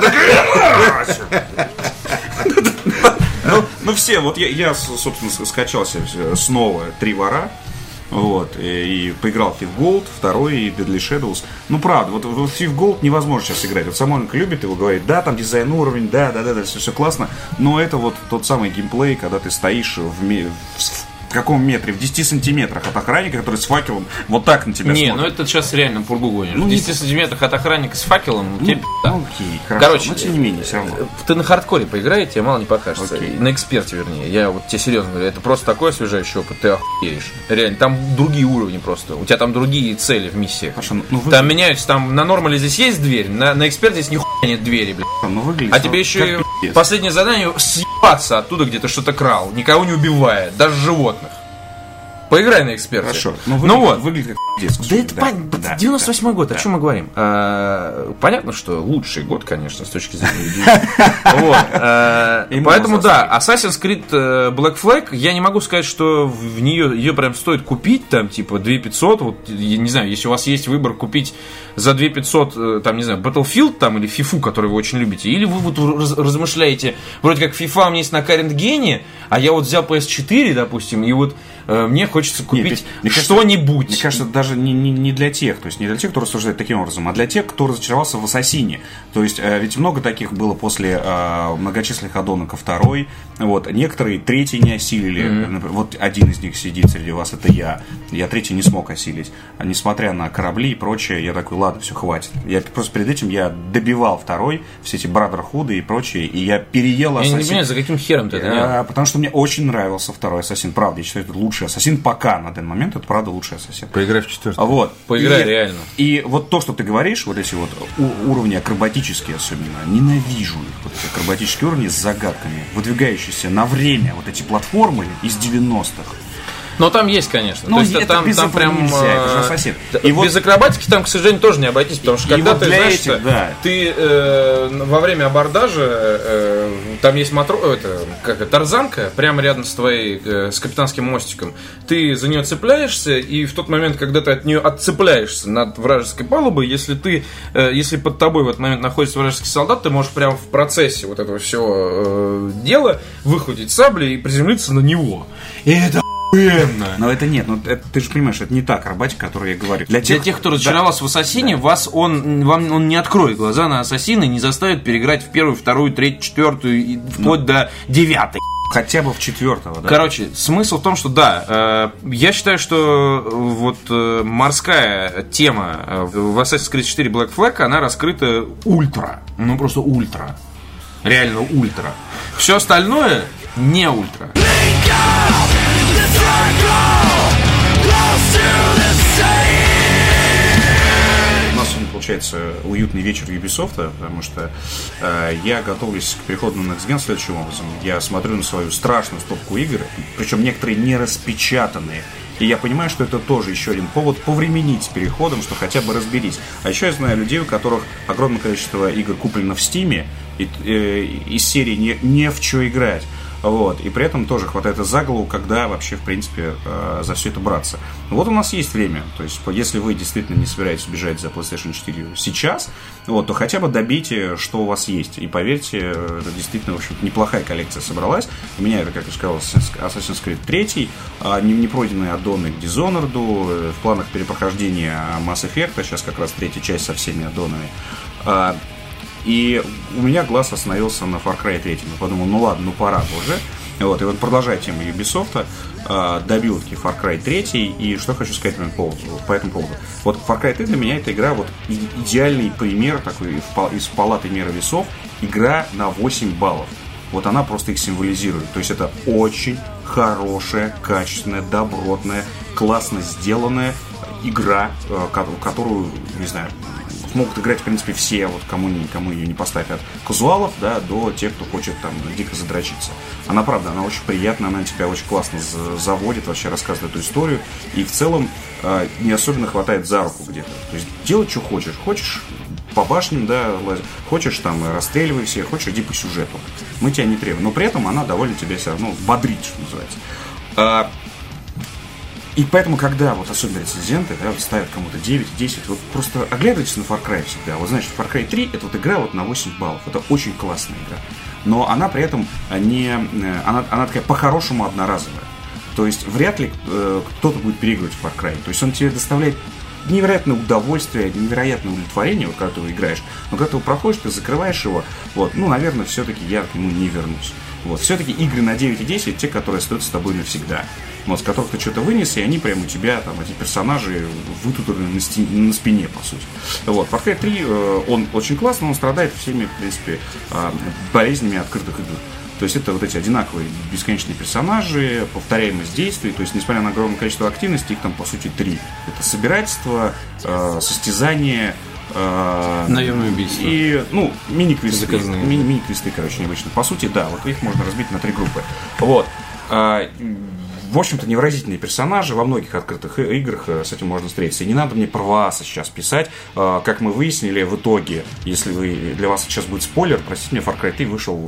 Ну, ну все, вот я, я, собственно, скачался снова «Три вора». Вот, и, и поиграл в Thief Gold, второй, и Deadly Shadows. Ну, правда, вот в Thief Gold невозможно сейчас играть. Вот Самойленко любит его, говорит, да, там дизайн уровень, да, да, да, да, все, все классно. Но это вот тот самый геймплей, когда ты стоишь в, ме- в каком метре? В десяти сантиметрах от охранника, который с факелом вот так на тебя не, смотрит. ну это сейчас реально пургу гонишь. Ну, в не- десяти сантиметрах от охранника с факелом, Ну, тебе пи***а. ну, окей, хорошо. Короче, но тем не менее, все равно. Ты на хардкоре поиграй, тебе мало не покажется. Окей. На эксперте, вернее. Я вот тебе серьезно говорю, это просто такой освежающий опыт, ты охуеешь. Реально, там другие уровни просто. У тебя там другие цели в миссиях. Хорошо, ну, вы- Там меняются, там на нормале здесь есть дверь, на, на эксперте здесь нихуя нет двери, блядь. ну, выглядит, А ну, тебе еще и как пиздец. последнее задание съебаться оттуда, где ты что-то крал, никого не убивая, даже животных. Поиграй на эксперте. Хорошо, Ну, выглядит, вот. выглядит как пиздец. Да это понятно, да, девяносто восьмой год, да. о чем мы говорим? А, понятно, что лучший год, конечно, с точки зрения видео. Вот. а, И Поэтому мало да, Assassin's Creed э, Black Flag, я не могу сказать, что в нее ее прям стоит купить, там, типа, две тысячи пятьсот, вот, я не знаю, если у вас есть выбор купить за две тысячи пятьсот, э, там, не знаю, Battlefield, там, или FIFA, который вы очень любите, или вы вот раз- размышляете, вроде как FIFA у меня есть на Current Gen, а я вот взял пи эс четыре, допустим, и вот э, мне хочется купить Нет, мне кажется, что-нибудь. Мне кажется, даже не, не, не для тех, то есть не для тех, кто рассуждает таким образом, а для тех, кто разочаровался в Ассасине. То есть, э, ведь много таких было после э, многочисленных аддонов ко второй. Вот, некоторые третий не осилили. Mm-hmm. Например, вот один из них сидит среди вас, это я. Я третий не смог осилить. А несмотря на корабли и прочее, я такой, ладно, все, хватит. Я просто перед этим я добивал второй, все эти Brotherhood и прочее, и я переел Я Ассасин. не понимаю, за каким хером ты это делал? А, потому что мне очень нравился второй Ассасин. Правда, я считаю, это лучший Ассасин пока на данный момент. Это правда лучший Ассасин. Поиграй в четвертый. А вот. Поиграй, и, реально. И вот то, что ты говоришь, вот эти вот у- уровни акробатические особенно, ненавижу их. Вот эти акробатические уровни с загадками, выдвигающиеся на время вот эти платформы из девяностых. Но там есть, конечно. Ну, То есть это там, без там этого прям нельзя, это же э, Ассасин. т- И вот- без акробатики там, к сожалению, тоже не обойтись, потому что И когда вот ты для знаешь, этих, что да. ты э, во время абордажа э, там есть матро, это как это, тарзанка прямо рядом с твоей э, с капитанским мостиком. Ты за нее цепляешься, и в тот момент, когда ты от нее отцепляешься над вражеской палубой, если ты, э, если под тобой в этот момент находится вражеский солдат, ты можешь прямо в процессе вот этого всего э, дела выхватить сабли и приземлиться на него. И это охуенно. Но это нет, ну это, ты же понимаешь, это не та акробатика, о которой я говорю. Для Для тех, кто разочаровался в Ассасине, вас он, вам, он не откроет глаза на Ассасина и не заставит переиграть в первую, вторую, третью, четвертую и вплоть до девятой. Хотя бы в четвертого, да? Короче, смысл в том, что да, э, я считаю, что вот э, морская тема э, в Assassin's Creed четыре Black Flag, она раскрыта ультра. Ну просто ультра. Реально ультра. Все остальное не ультра. У нас сегодня получается уютный вечер Ubisoft, потому что э, я готовлюсь к переходу на Next Gen следующим образом. Я смотрю на свою страшную стопку игр, причем некоторые не распечатанные. И я понимаю, что это тоже еще один повод повременить с переходом, что хотя бы разберись. А еще я знаю людей, у которых огромное количество игр куплено в Steam, и э, из серии не, не в что играть. Вот. И при этом тоже хватает за голову, когда вообще, в принципе, э, за все это браться. Вот у нас есть время. То есть, если вы действительно не собираетесь бежать за PlayStation четыре сейчас, вот, то хотя бы добейте, что у вас есть. И поверьте, это действительно, в общем, неплохая коллекция собралась. У меня это, как я сказал, Assassin's Creed три, э, непройденные аддоны к Dishonored, э, в планах перепрохождения Mass Effect, а сейчас как раз третья часть со всеми аддонами. Э, И у меня глаз остановился на Far Cry три. Я подумал, ну ладно, ну пора бы уже. Вот, и вот продолжая тему Ubisoft, э, добил таки Far Cry три. И что хочу сказать по этому поводу. По этому поводу. Вот Far Cry три для меня это игра, вот и- идеальный пример такой из палаты меры весов. Игра на восемь баллов. Вот она просто их символизирует. То есть это очень хорошая, качественная, добротная, классно сделанная игра, э, которую, не знаю, могут играть, в принципе, все, вот кому, не, кому ее не поставят, от казуалов, да, до тех, кто хочет там дико задрочиться. Она, правда, она очень приятная, она тебя очень классно заводит, вообще рассказывает эту историю, и в целом э, не особенно хватает за руку где-то. То есть делай, что хочешь. Хочешь по башням, да, лазь, хочешь там расстреливай всех, хочешь иди по сюжету. Мы тебя не требуем. Но при этом она довольно тебя все равно бодрит, что называется. А, И поэтому, когда вот особенно рецензенты, да, вот ставят кому-то девять, десять, вот просто оглядывайтесь на Far Cry всегда. Вот знаешь, Far Cry три это вот игра вот на восемь баллов. Это очень классная игра. Но она при этом не... Она, она такая по-хорошему одноразовая. То есть вряд ли э, кто-то будет переигрывать Far Cry. То есть он тебе доставляет невероятное удовольствие, невероятное удовлетворение, вот, когда ты его играешь. Но когда ты его проходишь, ты закрываешь его, вот, ну, наверное, все-таки я к нему не вернусь. Вот. Все-таки игры на девять и десять те, которые остаются с тобой навсегда. вот, с которых ты что-то вынес, и они прям у тебя, там, эти персонажи вытуторены на, стене, на спине, по сути. Вот. Far Cry три, он очень классный, он страдает всеми, в принципе, болезнями открытых игр. То есть это вот эти одинаковые бесконечные персонажи, повторяемость действий. То есть, несмотря на огромное количество активности, их там, по сути, три. Это собирательство, э, состязание, э, наемное убийство. И, ну, мини-квесты. Ми- мини-квесты, короче, необычно. По сути, да, вот их можно разбить на три группы. Вот. Э, в общем-то, невыразительные персонажи во многих открытых играх с этим можно встретиться. И не надо мне про вас сейчас писать. Как мы выяснили в итоге, если вы, для вас сейчас будет спойлер, простите меня, Far Cry три вышел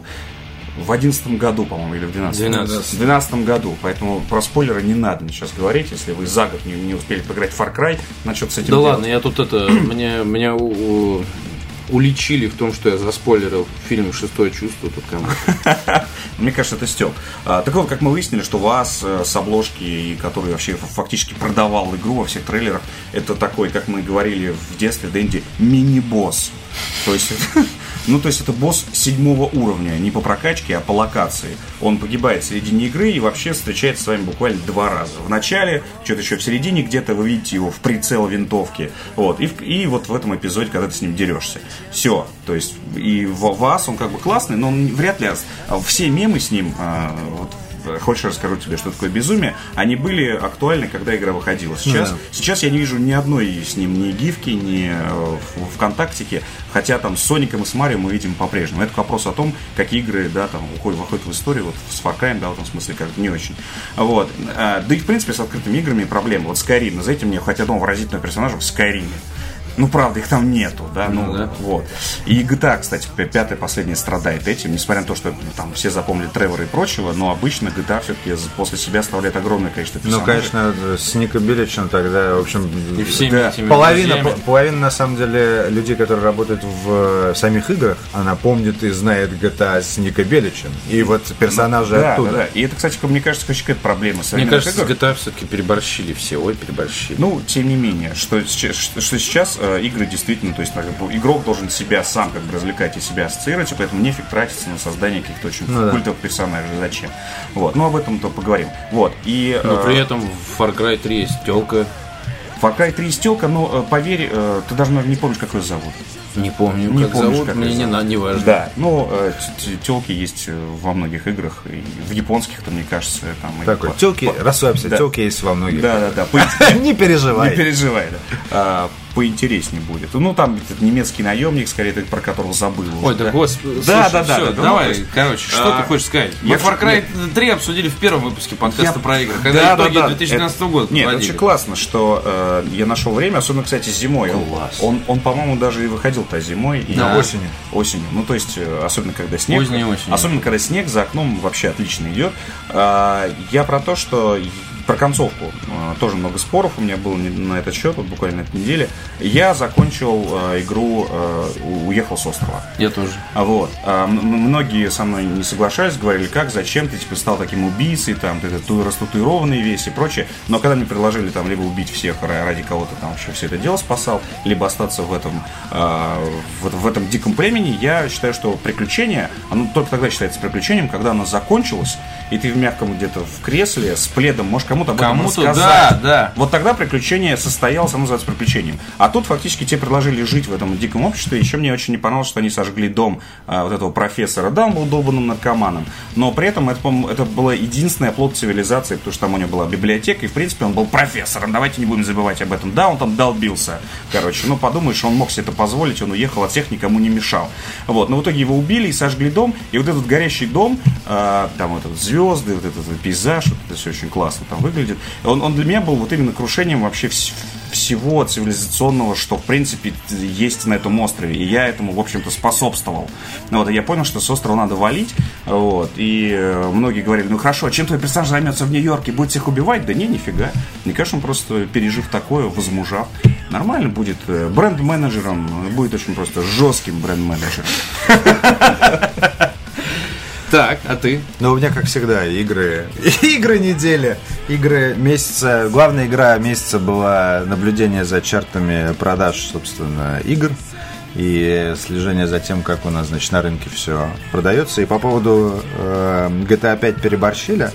в одиннадцатом году, по-моему, или в двенадцатом. В двенадцатом году, поэтому про спойлеры не надо мне сейчас говорить, если вы за год не, не успели поиграть в Far Cry, значит, с этим да делать. Ладно, я тут это, меня, меня у, у, уличили в том, что я заспойлерил фильм «Шестое чувство», тут кому-то. Мне кажется, это стёб. А, так вот, как мы выяснили, что вас с обложки, который вообще фактически продавал игру во всех трейлерах, это такой, как мы говорили в детстве, Дэнди, мини-босс. То есть Ну, то есть это босс седьмого уровня, не по прокачке, а по локации. Он погибает в середине игры и вообще встречается с вами буквально два раза. В начале, что-то еще в середине где-то вы видите его в прицел винтовки. Вот. И, в, и вот в этом эпизоде, когда ты с ним дерешься. Все. То есть и в вас он как бы классный, но он вряд ли... Все мемы с ним... Вот, хочешь, расскажу тебе, что такое безумие? Они были актуальны, когда игра выходила. Сейчас, да. сейчас я не вижу ни одной с ним ни гифки, ни в ВКонтактике. Хотя там с Соником и с Марио мы видим по-прежнему. Это вопрос о том, какие игры, да, там уходят, выходят в историю, вот с Far Cry, да, в этом смысле как-то не очень. Вот. Да и в принципе с открытыми играми проблема. Вот Skyrim, назовите мне хоть одного выразительного персонажа в Skyrim. Ну, правда, их там нету, да, ну, ну да. Вот. И джи ти эй, кстати, пятая, последняя, страдает этим, несмотря на то, что там все запомнили Тревора и прочего, но обычно джи ти эй все-таки после себя оставляет огромное количество персонажей. Ну, конечно, с Нико Беличем тогда, в общем, и всеми да, этими половина, половина, на самом деле, людей, которые работают в самих играх, она помнит и знает джи ти эй с Нико Беличем. И вот персонажи ну, да, оттуда. Да, да. И это, кстати, мне кажется, какая-то проблема. Мне кажется, с джи ти эй все-таки переборщили все, ой, переборщили. Ну, тем не менее, что, что сейчас игры действительно, то есть игрок должен себя сам как бы развлекать и себя ассоциировать, и поэтому нефиг тратиться на создание каких-то очень ну, культовых да. персонажей. Зачем? Вот. Ну, об этом-то поговорим. Вот. И, но при этом в Far Cry три есть тёлка. Far Cry три есть тёлка, но поверь, ты даже, наверное, не помнишь, как ее зовут. Не помню, не как помнишь, зовут, как мне не, зовут. не важно. Да, ну, тёлки есть во многих играх, и в японских-то, мне кажется, там... Такой, тёлки, расслабься, да. тёлки есть во многих. Да, да, да. Не переживай. Не переживай, да. Поинтереснее будет. Ну, там этот немецкий наемник, скорее, про которого забыл. Ой, да, господи. Да, да, да. Давай, короче, что ты хочешь сказать? Мы Far Cry три обсудили в первом выпуске подкаста про игры, когда итоги две тысячи двенадцатого года. Нет, это очень классно, что я нашел время, особенно, кстати, зимой. Он, он, по-моему, даже и выходил-то зимой. Да, осенью. Осенью. Ну, то есть, особенно, когда снег. Поздней осенью. Особенно, когда снег за окном вообще отлично идет. Я про то, что... Про концовку тоже много споров у меня было на этот счет, вот буквально на этой неделе. Я закончил э, игру э, «Уехал с острова». Я тоже. Вот. А, многие со мной не соглашались, говорили, как, зачем ты типа стал таким убийцей, там, ты, ты растатуированный весь и прочее. Но когда мне предложили там либо убить всех ради кого-то там вообще все это дело спасал, либо остаться в этом, э, в, в этом диком племени, я считаю, что приключение, оно только тогда считается приключением, когда оно закончилось, и ты в мягком где-то в кресле с пледом можешь кому-то об этом кому-то, рассказать. Да, да. Вот тогда приключение состоялось, оно называется приключением. А тут фактически тебе предложили жить в этом диком обществе. Еще мне очень не понравилось, что они сожгли дом а, вот этого профессора. Да, он был долбанным наркоманом, но при этом это, это была единственная оплот цивилизации, потому что там у него была библиотека, и в принципе он был профессором. Давайте не будем забывать об этом. Да, он там долбился. Короче, ну подумаешь, он мог себе это позволить, он уехал от всех, никому не мешал. Вот, но в итоге его убили и сожгли дом, и вот этот горящий дом, а, там вот этот звезды, вот этот пейзаж, вот это все очень классно там выглядит. Он, он для меня был вот именно крушением вообще вс- всего цивилизационного, что в принципе есть на этом острове. И я этому, в общем-то, способствовал. Вот, и я понял, что с острова надо валить. Вот, и э, многие говорили, ну хорошо, чем твой персонаж займется в Нью-Йорке? Будет всех убивать? Да не, нифига. Мне кажется, он просто, пережив такое, возмужав, нормально будет э, бренд-менеджером. Будет очень просто жестким бренд-менеджером. Так, а ты? Ну, у меня, как всегда, игры Игры недели, игры месяца. Главная игра месяца была наблюдение за чартами продаж, собственно, игр и слежение за тем, как у нас, значит, на рынке все продается. И по поводу э, джи ти эй пять переборщили,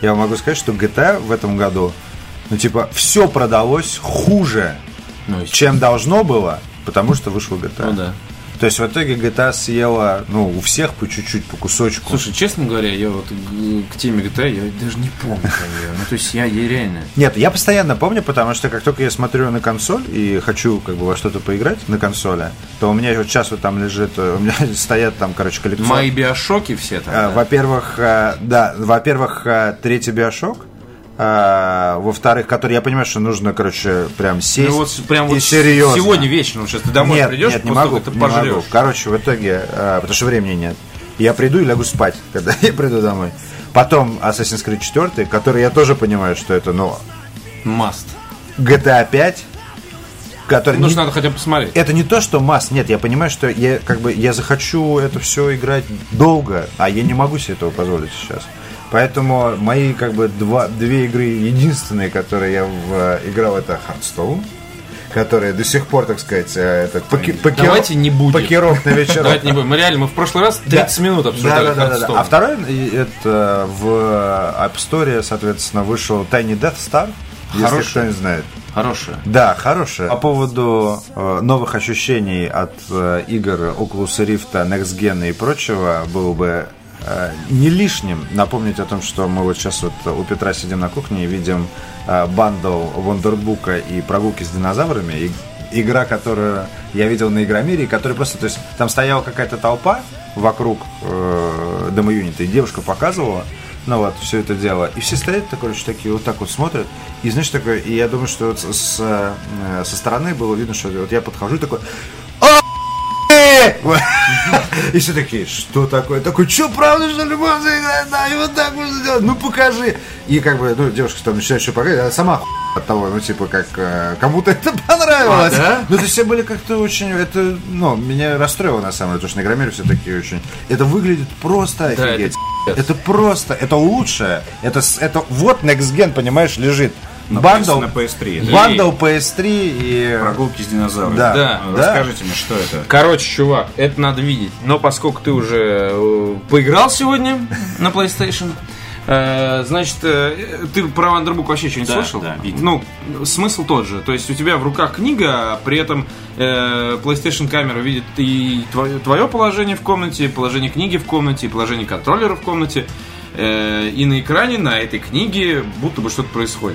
я могу сказать, что джи ти эй в этом году, ну, типа, все продалось хуже, ну, чем должно было, потому что вышел джи ти эй. Ну, да. То есть в итоге джи ти эй съела, ну, у всех по чуть-чуть, по кусочку. Слушай, честно говоря, я вот к теме джи ти эй, я даже не помню ее. Ну, то есть я, я реально... Нет, я постоянно помню, потому что как только я смотрю на консоль и хочу как бы во что-то поиграть на консоли, то у меня вот сейчас вот там лежит, у меня стоят там, короче, коллекционные... Мои биошоки все там. А, Да. Во-первых, а, да, во-первых, а, третий биошок. А, во-вторых, который я понимаю, что нужно, короче, прям сесть Ну, вот прям и вот серьезно. сегодня вечером, сейчас ты домой нет, придешь, нет, не после могу, того, как ты не пожрешь. могу. Короче, в итоге, а, потому что времени нет, я приду и лягу спать, когда я приду домой. Потом Assassin's Creed четыре, который я тоже понимаю, что это, ну, Must. джи ти эй пять, который... Ну, не... надо хотя бы посмотреть. Это не то, что масс, нет, я понимаю, что я как бы я захочу это все играть долго, а я не могу себе этого позволить сейчас. Поэтому мои как бы два, две игры единственные, которые я в, играл, это Hearthstone, которые до сих пор, так сказать, этот поки, покерок, Давайте не будем. покерок на вечерок. Давайте не будем. Мы реально, мы в прошлый раз тридцать Да. минут обсуждали Да, да, да, да, Hearthstone. да. А второй, это в App Store, соответственно, вышел Tiny Death Star, если Хороший. кто не знает. Хорошая. Да, хорошая. По поводу э, новых ощущений от э, игр Oculus Rift, Next Gen и прочего, было бы э, не лишним напомнить о том, что мы вот сейчас вот у Петра сидим на кухне и видим э, бандл Вондербука и прогулки с динозаврами. И, игра, которую я видел на Игромире, которая просто, то есть там стояла какая-то толпа вокруг э, демо-юнита, и девушка показывала, ну вот, все это дело. И все стоят, так, короче, такие вот так вот смотрят. И знаешь, такое, и я думаю, что вот с, с, э, со стороны было видно, что вот я подхожу и такой: и все такие: что такое? Такой: что, правда, что ли, можно играть? Да, и вот так можно делать, ну покажи. И как бы, ну, девушка там начинает еще показывать, она сама от того, ну, типа, как э, кому-то это понравилось. А, да? Ну, то есть все были как-то очень, это, ну, меня расстроило, на самом деле, потому что на Игромире все такие очень, это выглядит просто Да, офигеть. это Это просто, это лучшее, это, с- это вот Next Gen, понимаешь, лежит. На Бандл, пи эс- на пи эс три, да? бандл пи эс три и... Прогулки с динозаврами. Да, Да. да. Расскажите мне, что это? Короче, чувак, это надо видеть. Но поскольку ты уже э, поиграл сегодня на PlayStation, э, значит, э, ты про Вандербук вообще что-нибудь Да, слышал? да, видел. Ну, смысл тот же. То есть у тебя в руках книга, а при этом э, PlayStation камера видит и твое, твое положение в комнате, положение книги в комнате, положение контроллера в комнате. Э, и на экране на этой книге будто бы что-то происходит.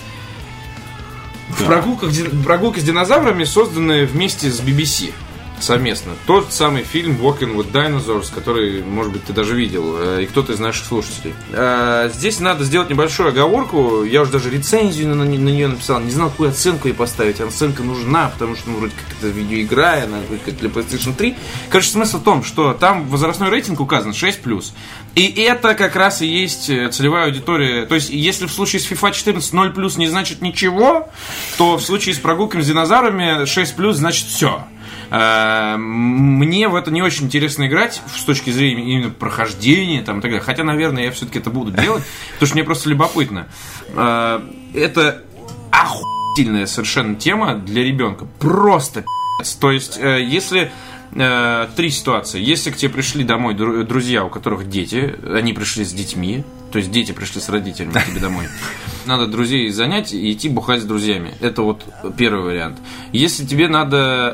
В прогулках, прогулки с динозаврами созданы вместе с би би си совместно. Тот самый фильм Walking with Dinosaurs, который, может быть, ты даже видел, э, и кто-то из наших слушателей. Э, Здесь надо сделать небольшую оговорку. Я уже даже рецензию на, на нее написал. Не знал, какую оценку ей поставить. Оценка нужна, потому что, ну, вроде как это видеоигра, она вроде как для PlayStation три. Короче, смысл в том, что там возрастной рейтинг указан шесть плюс. И это как раз и есть целевая аудитория. То есть, если в случае с FIFA четырнадцать ноль плюс не значит ничего, то в случае с прогулками с динозаврами шесть плюс значит все. Мне в это не очень интересно играть с точки зрения именно прохождения там, и так далее. Хотя, наверное, я все-таки это буду делать, потому что мне просто любопытно. Это охуительная совершенно тема для ребенка. Просто пи***ц. То есть, если... Три ситуации. Если к тебе пришли домой друзья, у которых дети, они пришли с детьми, то есть дети пришли с родителями к тебе домой, надо друзей занять и идти бухать с друзьями. Это вот первый вариант. Если тебе надо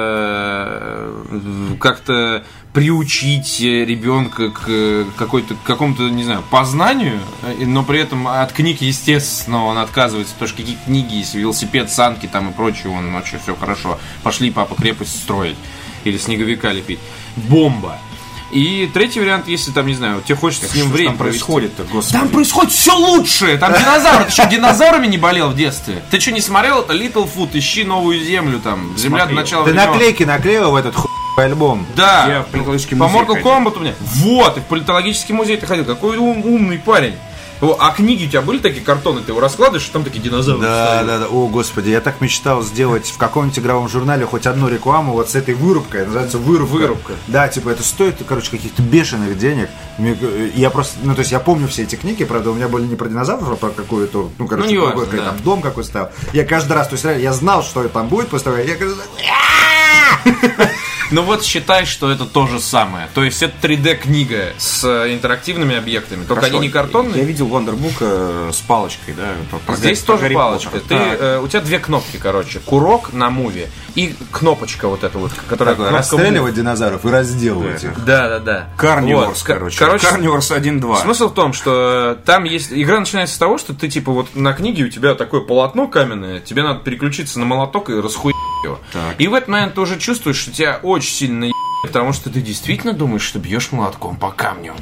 э, как-то приучить ребенка к какой-то, к какому-то, не знаю, познанию, но при этом от книг, естественно, он отказывается, потому что какие книги, если велосипед, санки там и прочее, он вообще все хорошо. Пошли, папа, крепость строить. Или снеговика лепить. Бомба. И третий вариант, если там, не знаю, тебе хочется Так с ним что время там провести. происходит-то, господи? Там происходит все лучше. Там динозавры. Ты что, динозаврами не болел в детстве? Ты что, не смотрел это Littlefoot? Ищи новую землю там. Земля до начала Ты времен. наклейки наклеил в этот хуй альбом. Да. Я в политологический По музей Mortal ходил. Kombat у меня. Вот, и в политологический музей ты ходил. Какой ум- умный парень. О, а книги у тебя были такие картоны, ты его раскладываешь, и там такие динозавры. Да, встают. да, да. О, господи, я так мечтал сделать в каком-нибудь игровом журнале хоть одну рекламу вот с этой вырубкой. Называется вырубка. Вырубка. Да, типа это стоит, короче, каких-то бешеных денег. Мне- Я просто, ну, то есть я помню все эти книги, правда, у меня были не про динозавров, а про какую-то, ну, короче, Ну, не важно, какой-то да. там дом какой стоял. Я каждый раз, то есть реально, я знал, что там будет после того, я говорю, Ну вот считай, что это то же самое. То есть это три дэ-книга с интерактивными объектами. Только Хорошо. они не картонные. Я видел Wonderbook э, с палочкой, да. про- Здесь про тоже Гарри палочка. Поттера. Ты, Так. э, у тебя две кнопки, короче. Курок на муве и кнопочка вот эта вот, которая... Такое, кнопка расстреливать динозавров и разделывать их. Да, да, да. Carnivores, Вот. короче. Короче, Carnivores один-два. смысл в том, что там есть... Игра начинается с того, что ты, типа, вот на книге у тебя такое полотно каменное, тебе надо переключиться на молоток и расхуять его. Так. И в этот момент ты уже чувствуешь, что тебя очень сильно ебет, потому что ты действительно думаешь, что бьешь молотком по камню.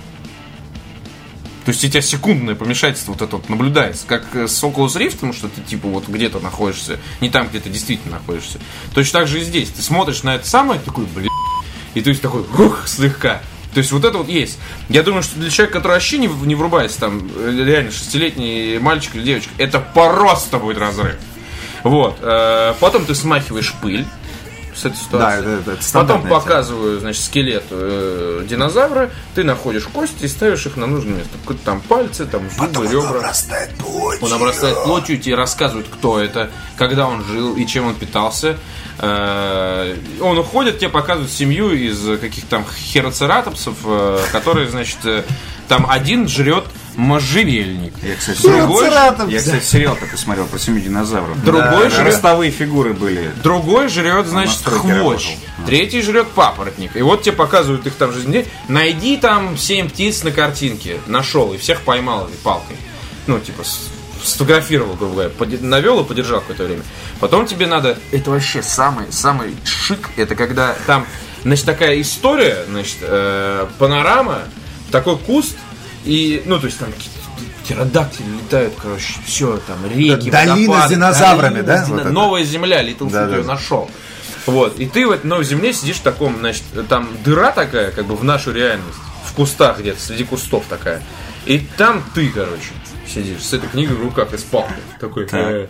То есть у тебя секундное помешательство вот это вот наблюдается, как с Oculus Rift, потому что ты типа вот где-то находишься, не там, где ты действительно находишься. Точно так же и здесь. Ты смотришь на это самое, такой, блин, и ты такой, ух, слегка. То есть вот это вот есть. Я думаю, что для человека, который вообще не, не врубается, там, реально шестилетний мальчик или девочка, это просто будет разрыв. Вот. Потом ты смахиваешь пыль с этой ситуации. Да, это- это Потом стандартная тема. показываю, значит, скелет э, динозавра, ты находишь кости и ставишь их на нужное место. Какие-то там пальцы, там зубы, ребра. обрастает плотью. Он обрастает плотью, тебе рассказывают, кто это, когда он жил и чем он питался. Э, Он уходит, тебе показывают семью из каких-то там хероцератопсов, э, которые, значит, э, там один жрет можжевельник. Я, кстати, Другой, Хероцератопс. я, кстати, сериал такой смотрел про семью динозавров. Другой Да, жрет- ростовые фигуры были. другой жрет, значит, на стройке хвощ. работал. Третий жрет папоротник. И вот тебе показывают их там жизнь. Найди там семь птиц на картинке. Нашел и всех поймал этой палкой. Ну, типа, с- сфотографировал, грубо говоря, поди- навел и подержал какое-то время. Потом тебе надо... Это вообще самый, самый шик. Это когда там, значит, такая история, значит, э, панорама, такой куст, и, ну, то есть там какие-то птеродактили летают, короче, все, там, реки, Долина водопады, с динозаврами, долина да? с дина- Вот это? Новая земля, Littlefoot Да, да. ее нашел. Вот, и ты в этой новой земле сидишь в таком, значит, там дыра такая, как бы в нашу реальность, в кустах где-то, среди кустов такая. И там ты, короче, сидишь с этой книгой в руках и с палкой. Такой. э.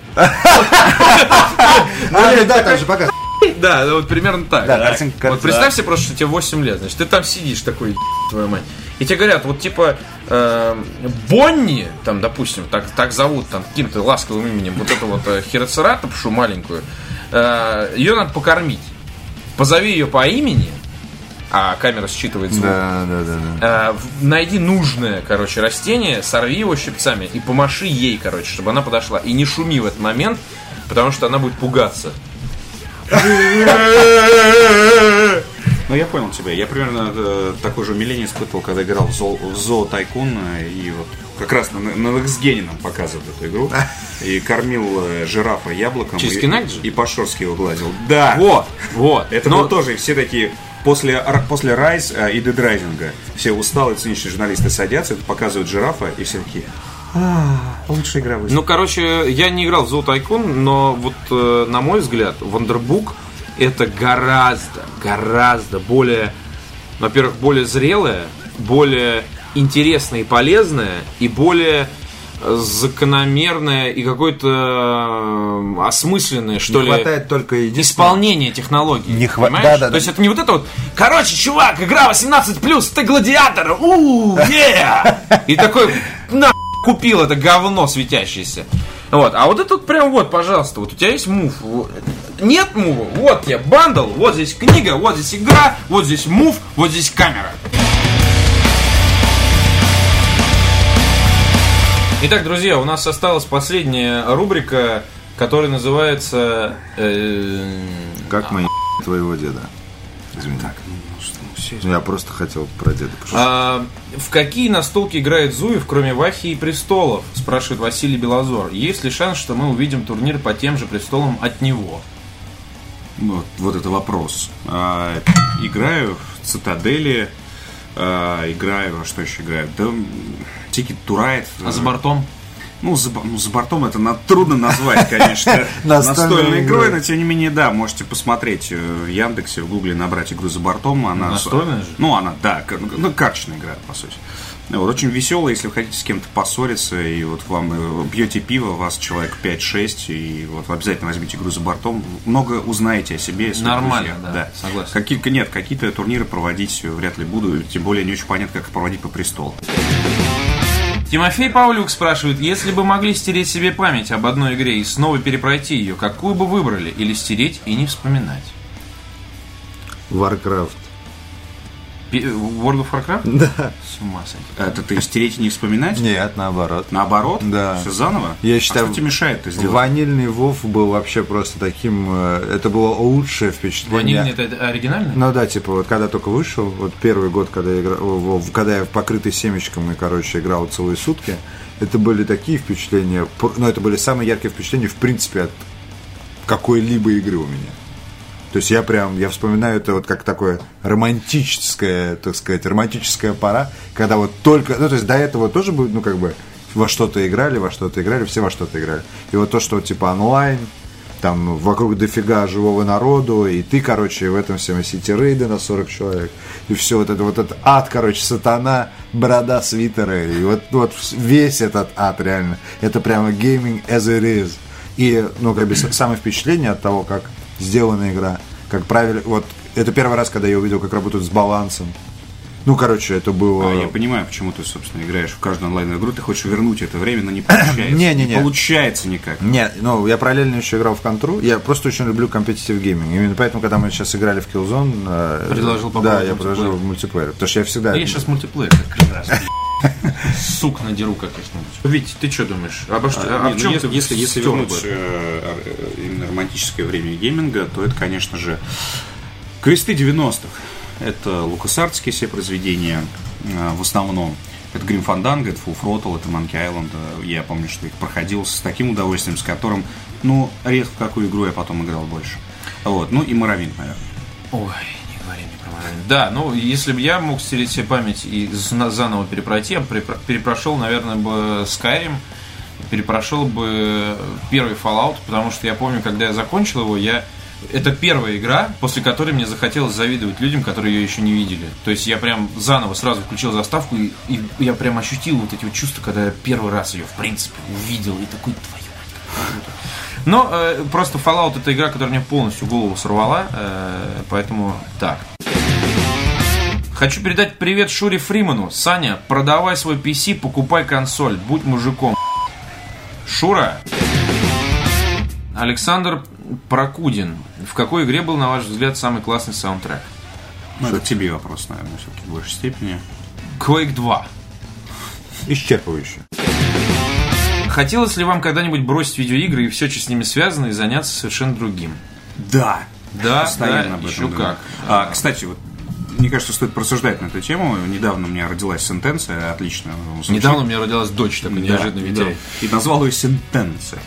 А, ну да, там же пока. Да, ну вот примерно так. Да, Да. картинка- Вот представь себе просто, что тебе восемь лет, значит, ты там сидишь такой, твою мать. И тебе говорят, вот типа э, Бонни, там, допустим, так, так зовут, там, каким-то ласковым именем, вот эту вот э, хероцератопшу маленькую, э, ее надо покормить. Позови ее по имени, а камера считывает звук. Да, да, да, да. Э, в- найди нужное, короче, растение, сорви его щипцами и помаши ей, короче, чтобы она подошла. И не шуми в этот момент, потому что она будет пугаться. Ну, я понял тебя. Я примерно э, такое же умиление испытывал, когда играл в Зоо, в Зоо Тайкун, э, и вот как раз на, на Next-Gen нам показывают эту игру, и кормил э, жирафа яблоком, Через и, Kinect же? и по-шорски его гладил. Да! Вот, вот. Это Но- было тоже, и все такие, после, р- после Rise э, и Dead Rising, все усталые, циничные журналисты садятся, это показывают жирафа, и все такие, а, лучшая игра в жизни. Ну, короче, я не играл в Зоо Тайкун, но вот, э, на мой взгляд, Wonderbook это гораздо, гораздо более, во-первых, более зрелое, более интересное и полезное, и более э, закономерное и какое-то э, осмысленное, что Не ли, хватает только единственного. исполнение технологий. Не хва- понимаешь? да, да, То да. есть это не вот это вот, короче, чувак, игра восемнадцать плюс, ты гладиатор, у yeah! И такой, на купил это говно светящееся. Вот, а вот это вот прям вот, пожалуйста, вот у тебя есть мув. Нет мува, вот тебе бандл, вот здесь книга, вот здесь игра, вот здесь мув, вот здесь камера. Итак, друзья, у нас осталась последняя рубрика, которая называется... э, Как мы ебали твоего деда? Извини. Ну, я просто хотел про деда пошутить. А, в какие настолки играет Зуев, кроме Вахи и Престолов? Спрашивает Василий Белозор. Есть ли шанс, что мы увидим турнир по тем же Престолам от него? Вот, вот это вопрос. А, играю в Цитадели, а, играю, во что еще играю? Да, Ticket to Ride. А за бортом? Ну, за, ну, за бортом это на, трудно назвать, конечно, настольной игрой, но тем не менее, да, можете посмотреть в Яндексе, в Гугле, набрать игру за бортом. Она, Настольная же? Ну, она, да, как- ну, карточная игра, по сути. Вот, очень веселая, если вы хотите с кем-то поссориться, и вот вам э, пьете пиво, вас человек пять-шесть, и вот обязательно возьмите игру за бортом, много узнаете о себе. О своих Нормально, друзьях. да, согласен. Какие, нет, какие-то турниры проводить вряд ли буду, тем более не очень понятно, как их проводить по престолу. Тимофей Павлюк спрашивает, если бы могли стереть себе память об одной игре и снова перепройти ее, какую бы выбрали? Или стереть и не вспоминать? Warcraft. World of Warcraft? Да. С ума сойти. Это ты стереть и не вспоминать? Нет, наоборот. Наоборот? Да. Все заново? Я считаю, а что тебе мешает это сделать? Ванильный WoW был вообще просто таким... Это было лучшее впечатление. Ванильный это оригинальный? Ну да, типа вот когда только вышел, вот первый год, когда я играл, когда я покрытый семечком и, короче, играл целые сутки, это были такие впечатления, ну это были самые яркие впечатления, в принципе, от какой-либо игры у меня. То есть я прям, я вспоминаю это вот как такое романтическое, так сказать, романтическая пора, когда вот только, ну то есть до этого тоже будет, ну как бы во что-то играли, во что-то играли, все во что-то играли. И вот то, что типа онлайн, там вокруг дофига живого народу, и ты, короче, в этом всем сити-рейды на сорок человек, и все вот это, вот этот ад, короче, сатана, борода, свитеры, и вот, вот весь этот ад реально, это прямо gaming as it is. И, ну, как бы самое впечатление от того, как сделана игра, как правильно, вот это первый раз, когда я увидел, как работают с балансом. Ну, короче, это было... А, я понимаю, почему ты, собственно, играешь в каждую онлайн игру, ты хочешь вернуть это время, но не получается. Не, не, не. Не получается никак. Нет, ну, я параллельно еще играл в Control, я просто очень люблю competitive gaming, именно поэтому, когда мы сейчас играли в Killzone... Предложил попробовать Да, я предложил в мультиплеер, потому что я всегда... Я сейчас мультиплеер как раз. Сук надеру как-нибудь. Вить, ты что думаешь? Обо что? А, а в чем если, ты если, если вернуть бы? э, именно романтическое время гейминга, то это, конечно же, квесты девяностых. Это лукасартские все произведения э, в основном. Это Grim Fandango, это Full Throttle, это Monkey Island. Я помню, что их проходил с таким удовольствием, с которым, ну, редко в какую игру я потом играл больше. Вот. Ну и Morrowind, наверное. Ой, не говори мне про Morrowind. Да, ну, если бы я мог стереть себе память и заново перепройти, я бы перепрошел, наверное, бы Skyrim, перепрошел бы первый Fallout, потому что я помню, когда я закончил его, я... Это первая игра, после которой мне захотелось завидовать людям, которые ее еще не видели. То есть я прям заново сразу включил заставку, и, и я прям ощутил вот эти вот чувства, когда я первый раз ее, в принципе, увидел, и такой, твою мать, круто. Но э, просто Fallout — это игра, которая мне полностью голову сорвала, э, поэтому так. Хочу передать привет Шуре Фриману. Саня, продавай свой пи си, покупай консоль, будь мужиком. Шура. Александр Прокудин. В какой игре был, на ваш взгляд, самый классный саундтрек? Ну, это тебе вопрос, наверное, все-таки в большей степени. Quake два. Исчерпывающе. Хотелось ли вам когда-нибудь бросить видеоигры и все, что с ними связано, и заняться совершенно другим? Да. Да, постоянно да, об этом еще думаю. как. А, кстати, вот мне кажется, стоит порассуждать на эту тему. Недавно у меня родилась сентенция, отлично. Недавно у меня родилась дочь, такой да, неожиданный Виталий. Да. И назвал ее сентенция.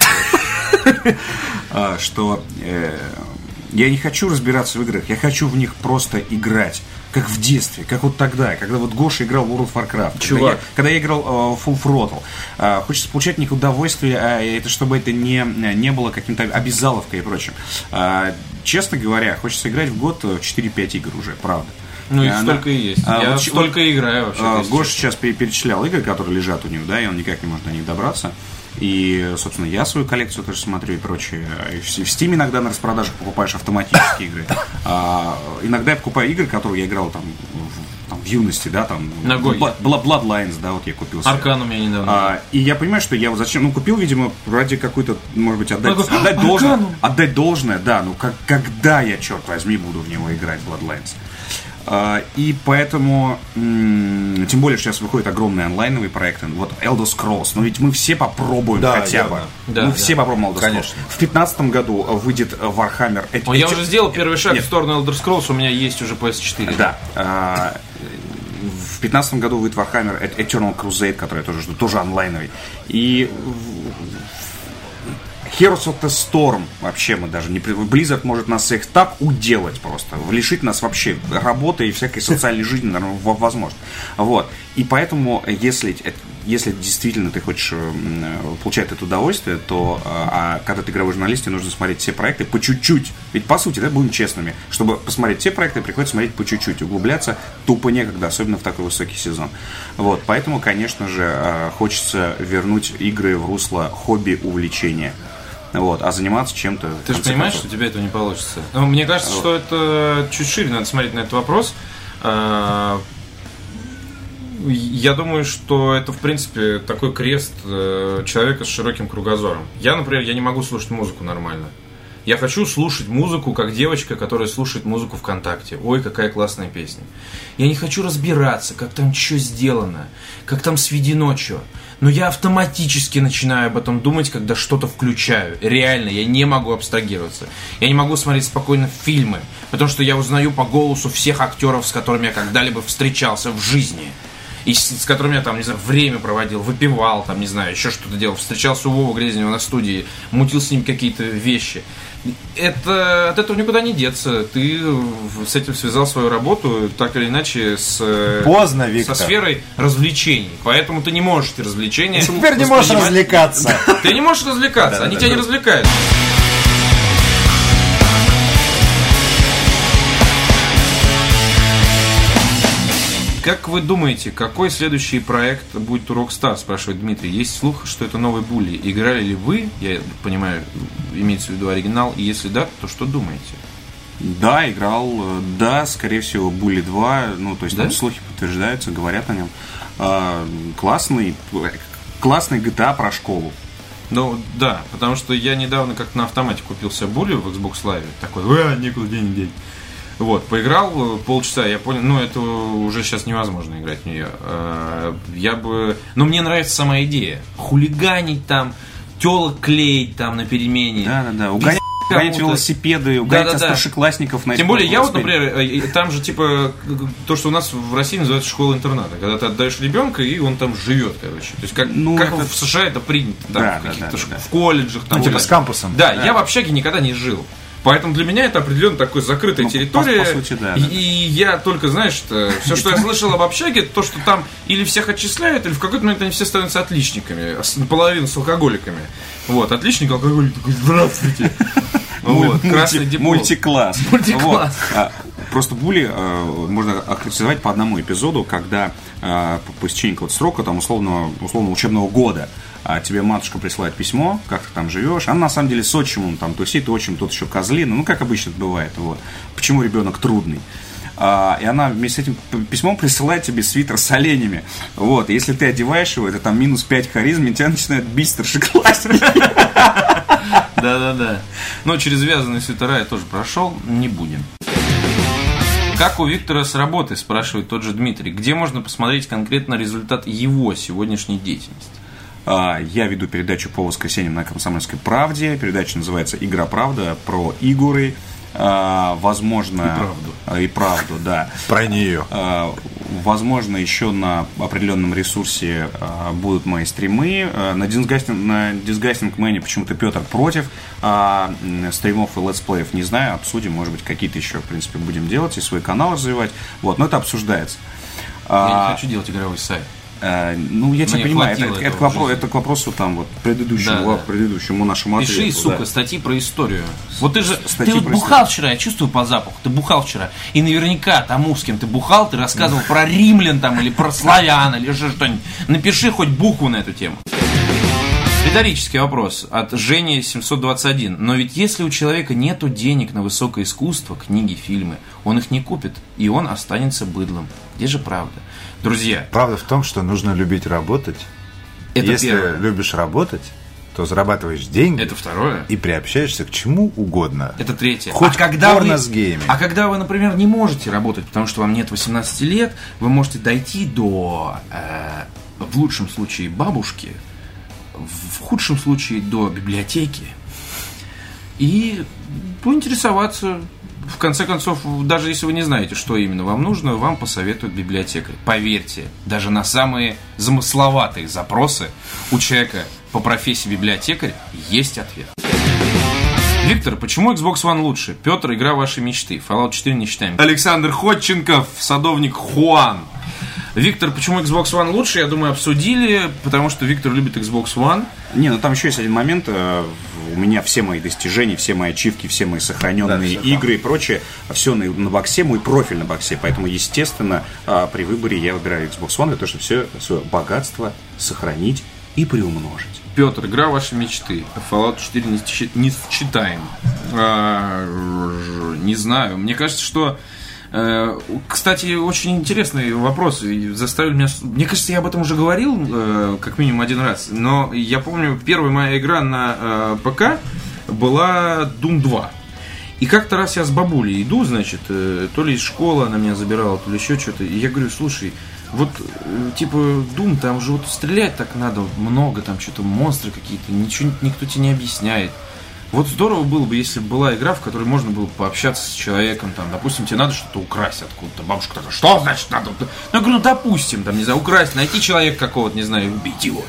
Что я не хочу разбираться в играх, я хочу в них просто играть. Как в детстве, как вот тогда, когда вот Гоша играл в World of Warcraft. Чувак. Когда я, когда я играл uh, Full Throttle. Uh, хочется получать в них удовольствие, uh, это, чтобы это не, не было каким-то обязаловкой и прочим. Uh, честно говоря, хочется играть в год четыре-пять игр уже, правда. Ну, их uh, столько и есть. Uh, я вот, столько вот, играю вообще. Uh, Гоша сейчас перечислял игры, которые лежат у него, да, и он никак не может до них добраться. И, собственно, я свою коллекцию тоже смотрю и прочее. В Steam иногда на распродажах покупаешь автоматические игры. А, иногда я покупаю игры, которые я играл там в, там, в юности, да, там. Bloodlines, да, вот я купил. Аркан у меня недавно. А, и я понимаю, что я вот зачем, ну, купил, видимо, ради какой-то, может быть, отдать, отдать должное. Отдать должное, да, ну, как, когда я, черт возьми, буду в него играть, Bloodlines. Uh, и поэтому, м- тем более сейчас выходят огромные онлайновые проекты. Вот Elder Scrolls, но ведь мы все попробуем да, хотя явно. бы. Да, мы да. все попробуем Elder Scrolls. Конечно. В пятнадцатом году выйдет Warhammer. О, я уже сделал первый шаг Нет. в сторону Elder Scrolls, у меня есть уже пи эс четыре. Да. Uh, в пятнадцатом году выйдет Warhammer Eternal Crusade, который я тоже жду, тоже онлайновый. И Heroes of the Storm, вообще мы даже не... Blizzard может нас всех так уделать просто, лишить нас вообще работы и всякой социальной жизни, наверное, возможно. Вот. И поэтому, если, если действительно ты хочешь получать это удовольствие, то а, когда ты игровой журналист, тебе нужно смотреть все проекты по чуть-чуть. Ведь, по сути, да, будем честными, чтобы посмотреть все проекты, приходится смотреть по чуть-чуть. Углубляться тупо некогда, особенно в такой высокий сезон. Вот. Поэтому, конечно же, хочется вернуть игры в русло хобби, увлечения. Вот, а заниматься чем-то... Ты же понимаешь, что у тебя этого не получится? Ну, мне кажется, вот. что это чуть шире надо смотреть на этот вопрос. Я думаю, что это, в принципе, такой крест человека с широким кругозором. Я, например, я не могу слушать музыку нормально. Я хочу слушать музыку, как девочка, которая слушает музыку ВКонтакте. Ой, какая классная песня. Я не хочу разбираться, как там что сделано, как там сведено что. Но я автоматически начинаю об этом думать, когда что-то включаю. Реально, я не могу абстрагироваться. Я не могу смотреть спокойно фильмы, потому что я узнаю по голосу всех актеров, с которыми я когда-либо встречался в жизни. И с, с которыми я там, не знаю, время проводил, выпивал, там, не знаю, еще что-то делал. Встречался у Вовы Грязнева на студии, мутил с ним какие-то вещи. Это, от этого никуда не деться. Ты с этим связал свою работу, так или иначе, с, Поздно, Виктор. со сферой развлечений. Поэтому ты не можешь эти развлечения... Теперь не можешь развлекаться. Ты не можешь развлекаться, Да, они да, тебя да. не развлекают. Как вы думаете, какой следующий проект будет у Rockstar, спрашивает Дмитрий. Есть слух, что это новый Булли. Играли ли вы, я понимаю, имеется в виду оригинал, и если да, то что думаете? Да, играл, да, скорее всего, Булли два, ну, то есть Да? там слухи подтверждаются, говорят о нем. А, классный, классный джи ти эй про школу. Ну, да, потому что я недавно как на автомате купил себе Булли в Xbox Live, такой, а, некуда денег деть. Вот, поиграл полчаса, я понял, ну, это уже сейчас невозможно играть в нее. Я бы... Но мне нравится сама идея. Хулиганить там, телок клеить там на перемене. Да-да-да, угонять, угонять велосипеды, угонять Да-да-да. старшеклассников на Тем более, я вот, например, там же, типа, то, что у нас в России называется школа-интерната. Когда ты отдаешь ребенка, и он там живет, короче. То есть, как, Ну, как это- в США это принято, там, Да, в да, каких-то да, ш- да. в колледжах. Там, Ну, типа гулять. с кампусом. Да, Да. я в общаге никогда не жил. Поэтому для меня это определенно такой закрытая Ну, по- территория. по сути, да, и, да. и я только, знаешь, все, что я слышал об общаге, то, что там или всех отчисляют, или в какой-то момент они все становятся отличниками, с- наполовину с алкоголиками. Вот, отличник, алкоголик, такой, здравствуйте. Вот, Мульти- красный диплом. Мультикласс. Мультикласс. Вот. А, Просто Булли э, можно охарактеризовать по одному эпизоду, когда э, по по истечении какого-то срока, там, условного, условно учебного года, а тебе матушка присылает письмо, как ты там живешь. Она на самом деле с отчимом там тусит, отчим тот еще козлина, ну как обычно это бывает. Вот. Почему ребенок трудный? А, и она вместе с этим п- письмом присылает тебе свитер с оленями. Вот. И если ты одеваешь его, это там минус пять харизмы, и тебя начинают бить старшеклассники. Да-да-да. Но через вязаные свитера я тоже прошел, не будем. Как у Виктора с работы, спрашивает тот же Дмитрий. Где можно посмотреть конкретно результат его сегодняшней деятельности? А, Я веду передачу по воскресеньям на «Комсомольской правде». Передача называется «Игра правда», про игры. А, Возможно... И правду. А, И правду, да. Про нее. А, Возможно, еще на определенном ресурсе а, будут мои стримы. А, На Disgusting, на Disgusting Man почему-то Петр против а, м, стримов и летсплеев. Не знаю, обсудим. Может быть, какие-то еще, в принципе, будем делать и свой канал развивать. Вот, но это обсуждается. Я А, не хочу делать игровой сайт. Э, Ну, я тебя Мне понимаю, это, хватило это, этого к вопросу, в жизни. это к вопросу там, вот, предыдущему, Да, да. предыдущему нашему Пиши, ответу. сука, да. статьи про историю. Вот ты же, Статьи ты вот про бухал вчера, я чувствую по запаху, ты бухал вчера. И наверняка тому, с кем ты бухал, ты рассказывал про римлян там, или про славян, или еще что-нибудь. Напиши хоть букву на эту тему. Риторический вопрос от Жени семьсот двадцать один. Но ведь если у человека нету денег на высокое искусство, книги, фильмы, он их не купит, и он останется быдлом. Где же правда? Друзья, Правда в том, что нужно любить работать. это Если первое. любишь работать, то зарабатываешь деньги Это второе. и приобщаешься к чему угодно. Это третье. Хоть а когда порно вы, с геями. А когда вы, например, не можете работать, потому что вам нет восемнадцати лет, вы можете дойти до, э, в лучшем случае, бабушки, в худшем случае до библиотеки и поинтересоваться. В конце концов, даже если вы не знаете, что именно вам нужно, вам посоветует библиотекарь. Поверьте, даже на самые замысловатые запросы у человека по профессии библиотекарь есть ответ. Виктор, почему Xbox One лучше? Петр, игра вашей мечты. Fallout четыре не считаем. Александр Ходченков, садовник Хуан. Виктор, почему Xbox One лучше? Я думаю, обсудили, потому что Виктор любит Xbox One. Не, ну там еще есть один момент. э, У меня все мои достижения, все мои ачивки, все мои сохраненные Да, все игры и прочее, все на, на боксе, мой профиль на боксе. Поэтому, естественно, э, при выборе я выбираю Xbox One для того, чтобы все свое богатство сохранить и приумножить. Петр, игра вашей мечты. Fallout четыре не, счи- не считаем. А, ж- не знаю. Мне кажется, что... э, Кстати, очень интересный вопрос. И заставил меня... с- Мне кажется, я об этом уже говорил, э, как минимум один раз. Но я помню, первая моя игра на э, ПК, была Doom два. И как-то раз я с бабулей иду, значит, то ли из школы она меня забирала, то ли еще что-то. И я говорю, слушай, вот, типа, Doom, там же вот стрелять так надо много, там что-то монстры какие-то, ничего никто тебе не объясняет. Вот здорово было бы, если бы была игра, в которой можно было пообщаться с человеком, там, допустим, тебе надо что-то украсть откуда-то. Бабушка такая, что значит надо? Ну, я говорю, ну, допустим, там, не знаю, украсть, найти человека какого-то, не знаю, убить его.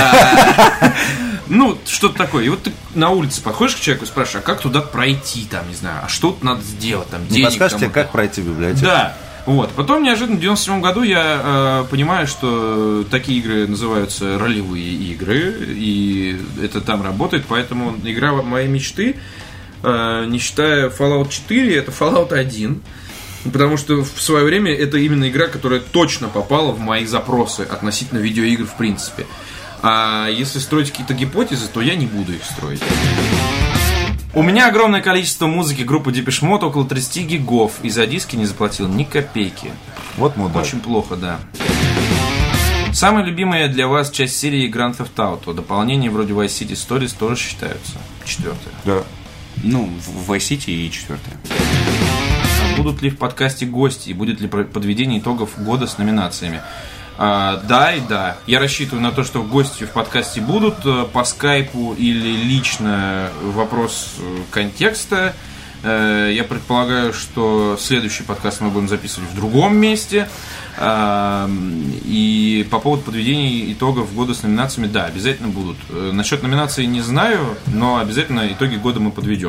Ну, что-то такое. И вот ты на улице подходишь к человеку и спрашиваешь, а как туда пройти, там, не знаю, а что тут надо сделать, там, денег. Не подскажете, как пройти в библиотеку? Да. Вот. Потом неожиданно в девяносто седьмом году я э, понимаю, что такие игры называются ролевые игры, и это там работает, поэтому игра моей мечты, э, не считая Fallout четыре, это Fallout один, потому что в свое время это именно игра, которая точно попала в мои запросы относительно видеоигр в принципе. А если строить какие-то гипотезы, то я не буду их строить. У меня огромное количество музыки группы Depeche Mode, около тридцать гигов, и за диски не заплатил ни копейки. Вот мудак. Очень плохо, да. Самая любимая для вас часть серии Grand Theft Auto. Дополнения вроде Vice City Stories тоже считаются. Четвертая. Да. Ну, в Vice City и четвертая. А будут ли в подкасте гости и будет ли подведение итогов года с номинациями? А, да и да. Я рассчитываю на то, что гости в подкасте будут по скайпу или лично. Вопрос контекста. Я предполагаю, что следующий подкаст мы будем записывать в другом месте. И по поводу подведения итогов года с номинациями, да, обязательно будут. Насчет номинаций не знаю, но обязательно итоги года мы подведем.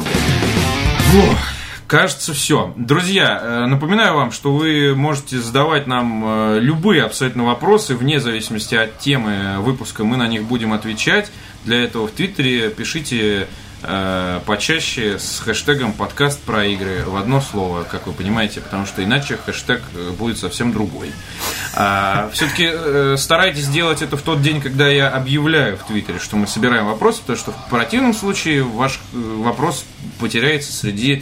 Кажется, все. Друзья, напоминаю вам, что вы можете задавать нам любые абсолютно вопросы, вне зависимости от темы выпуска, мы на них будем отвечать. Для этого в Твиттере пишите э, почаще с хэштегом «Подкаст про игры» в одно слово, как вы понимаете, потому что иначе хэштег будет совсем другой. А, все-таки э, старайтесь делать это в тот день, когда я объявляю в Твиттере, что мы собираем вопросы, потому что в противном случае ваш вопрос потеряется среди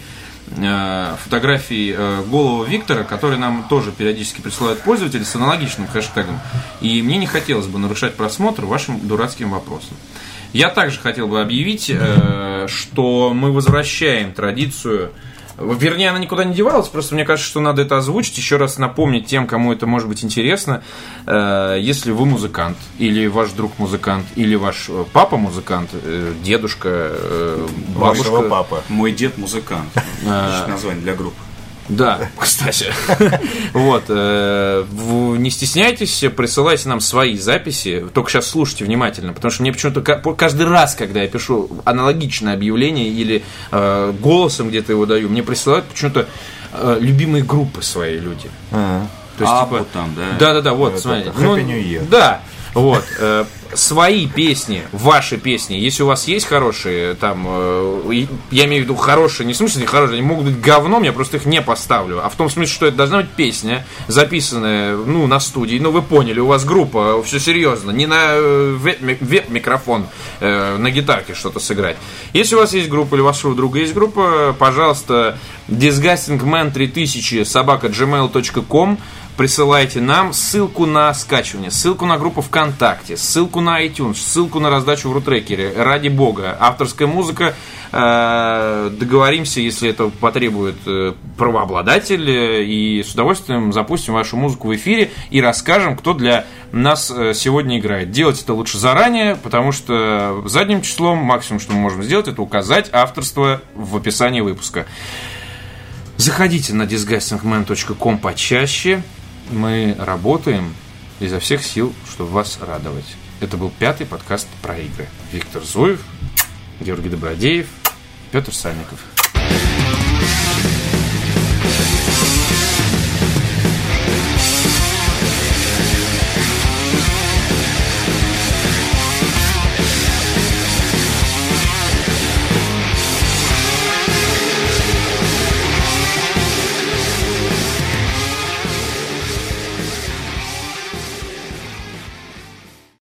фотографий э, голого Виктора, который нам тоже периодически присылают пользователи с аналогичным хэштегом. И мне не хотелось бы нарушать просмотр вашим дурацким вопросам. Я также хотел бы объявить, э, что мы возвращаем традицию. Вернее, она никуда не девалась, просто мне кажется, что надо это озвучить, еще раз напомнить тем, кому это может быть интересно. Э, если вы музыкант, или ваш друг музыкант, или ваш папа музыкант, э, дедушка, э, бабушка. Вашего папа. Мой дед музыкант. Отличное название для группы. Да, кстати. Вот. Не стесняйтесь, присылайте нам свои записи. Только сейчас слушайте внимательно, потому что мне почему-то каждый раз, когда я пишу аналогичное объявление или голосом где-то его даю, мне присылают почему-то любимые группы свои люди. А, то есть, а типа, вот там, да? Да, да, да, вот, смотрите. Happy New Year. Да. Вот, э, свои песни, ваши песни, если у вас есть хорошие, там, э, я имею в виду хорошие, не в смысле хорошие, они могут быть говном, я просто их не поставлю, а в том смысле, что это должна быть песня, записанная, ну, на студии, ну, вы поняли, у вас группа, все серьезно, не на э, веб-микрофон, э, на гитарке что-то сыграть. Если у вас есть группа или у вашего друга есть группа, пожалуйста, disgustingman три тысячи собака джимейл точка ком, присылайте нам ссылку на скачивание, ссылку на группу ВКонтакте, ссылку на iTunes, ссылку на раздачу в рутрекере. Ради бога, авторская музыка, э, договоримся, если это потребует э, правообладатель, э, и с удовольствием запустим вашу музыку в эфире и расскажем, кто для нас э, сегодня играет. Делать это лучше заранее, потому что задним числом максимум, что мы можем сделать, это указать авторство в описании выпуска. Заходите на disgustingman точка ком почаще. Мы работаем изо всех сил, чтобы вас радовать. Это был пятый подкаст про игры. Виктор Зуев, Георгий Добродеев, Петр Сальников.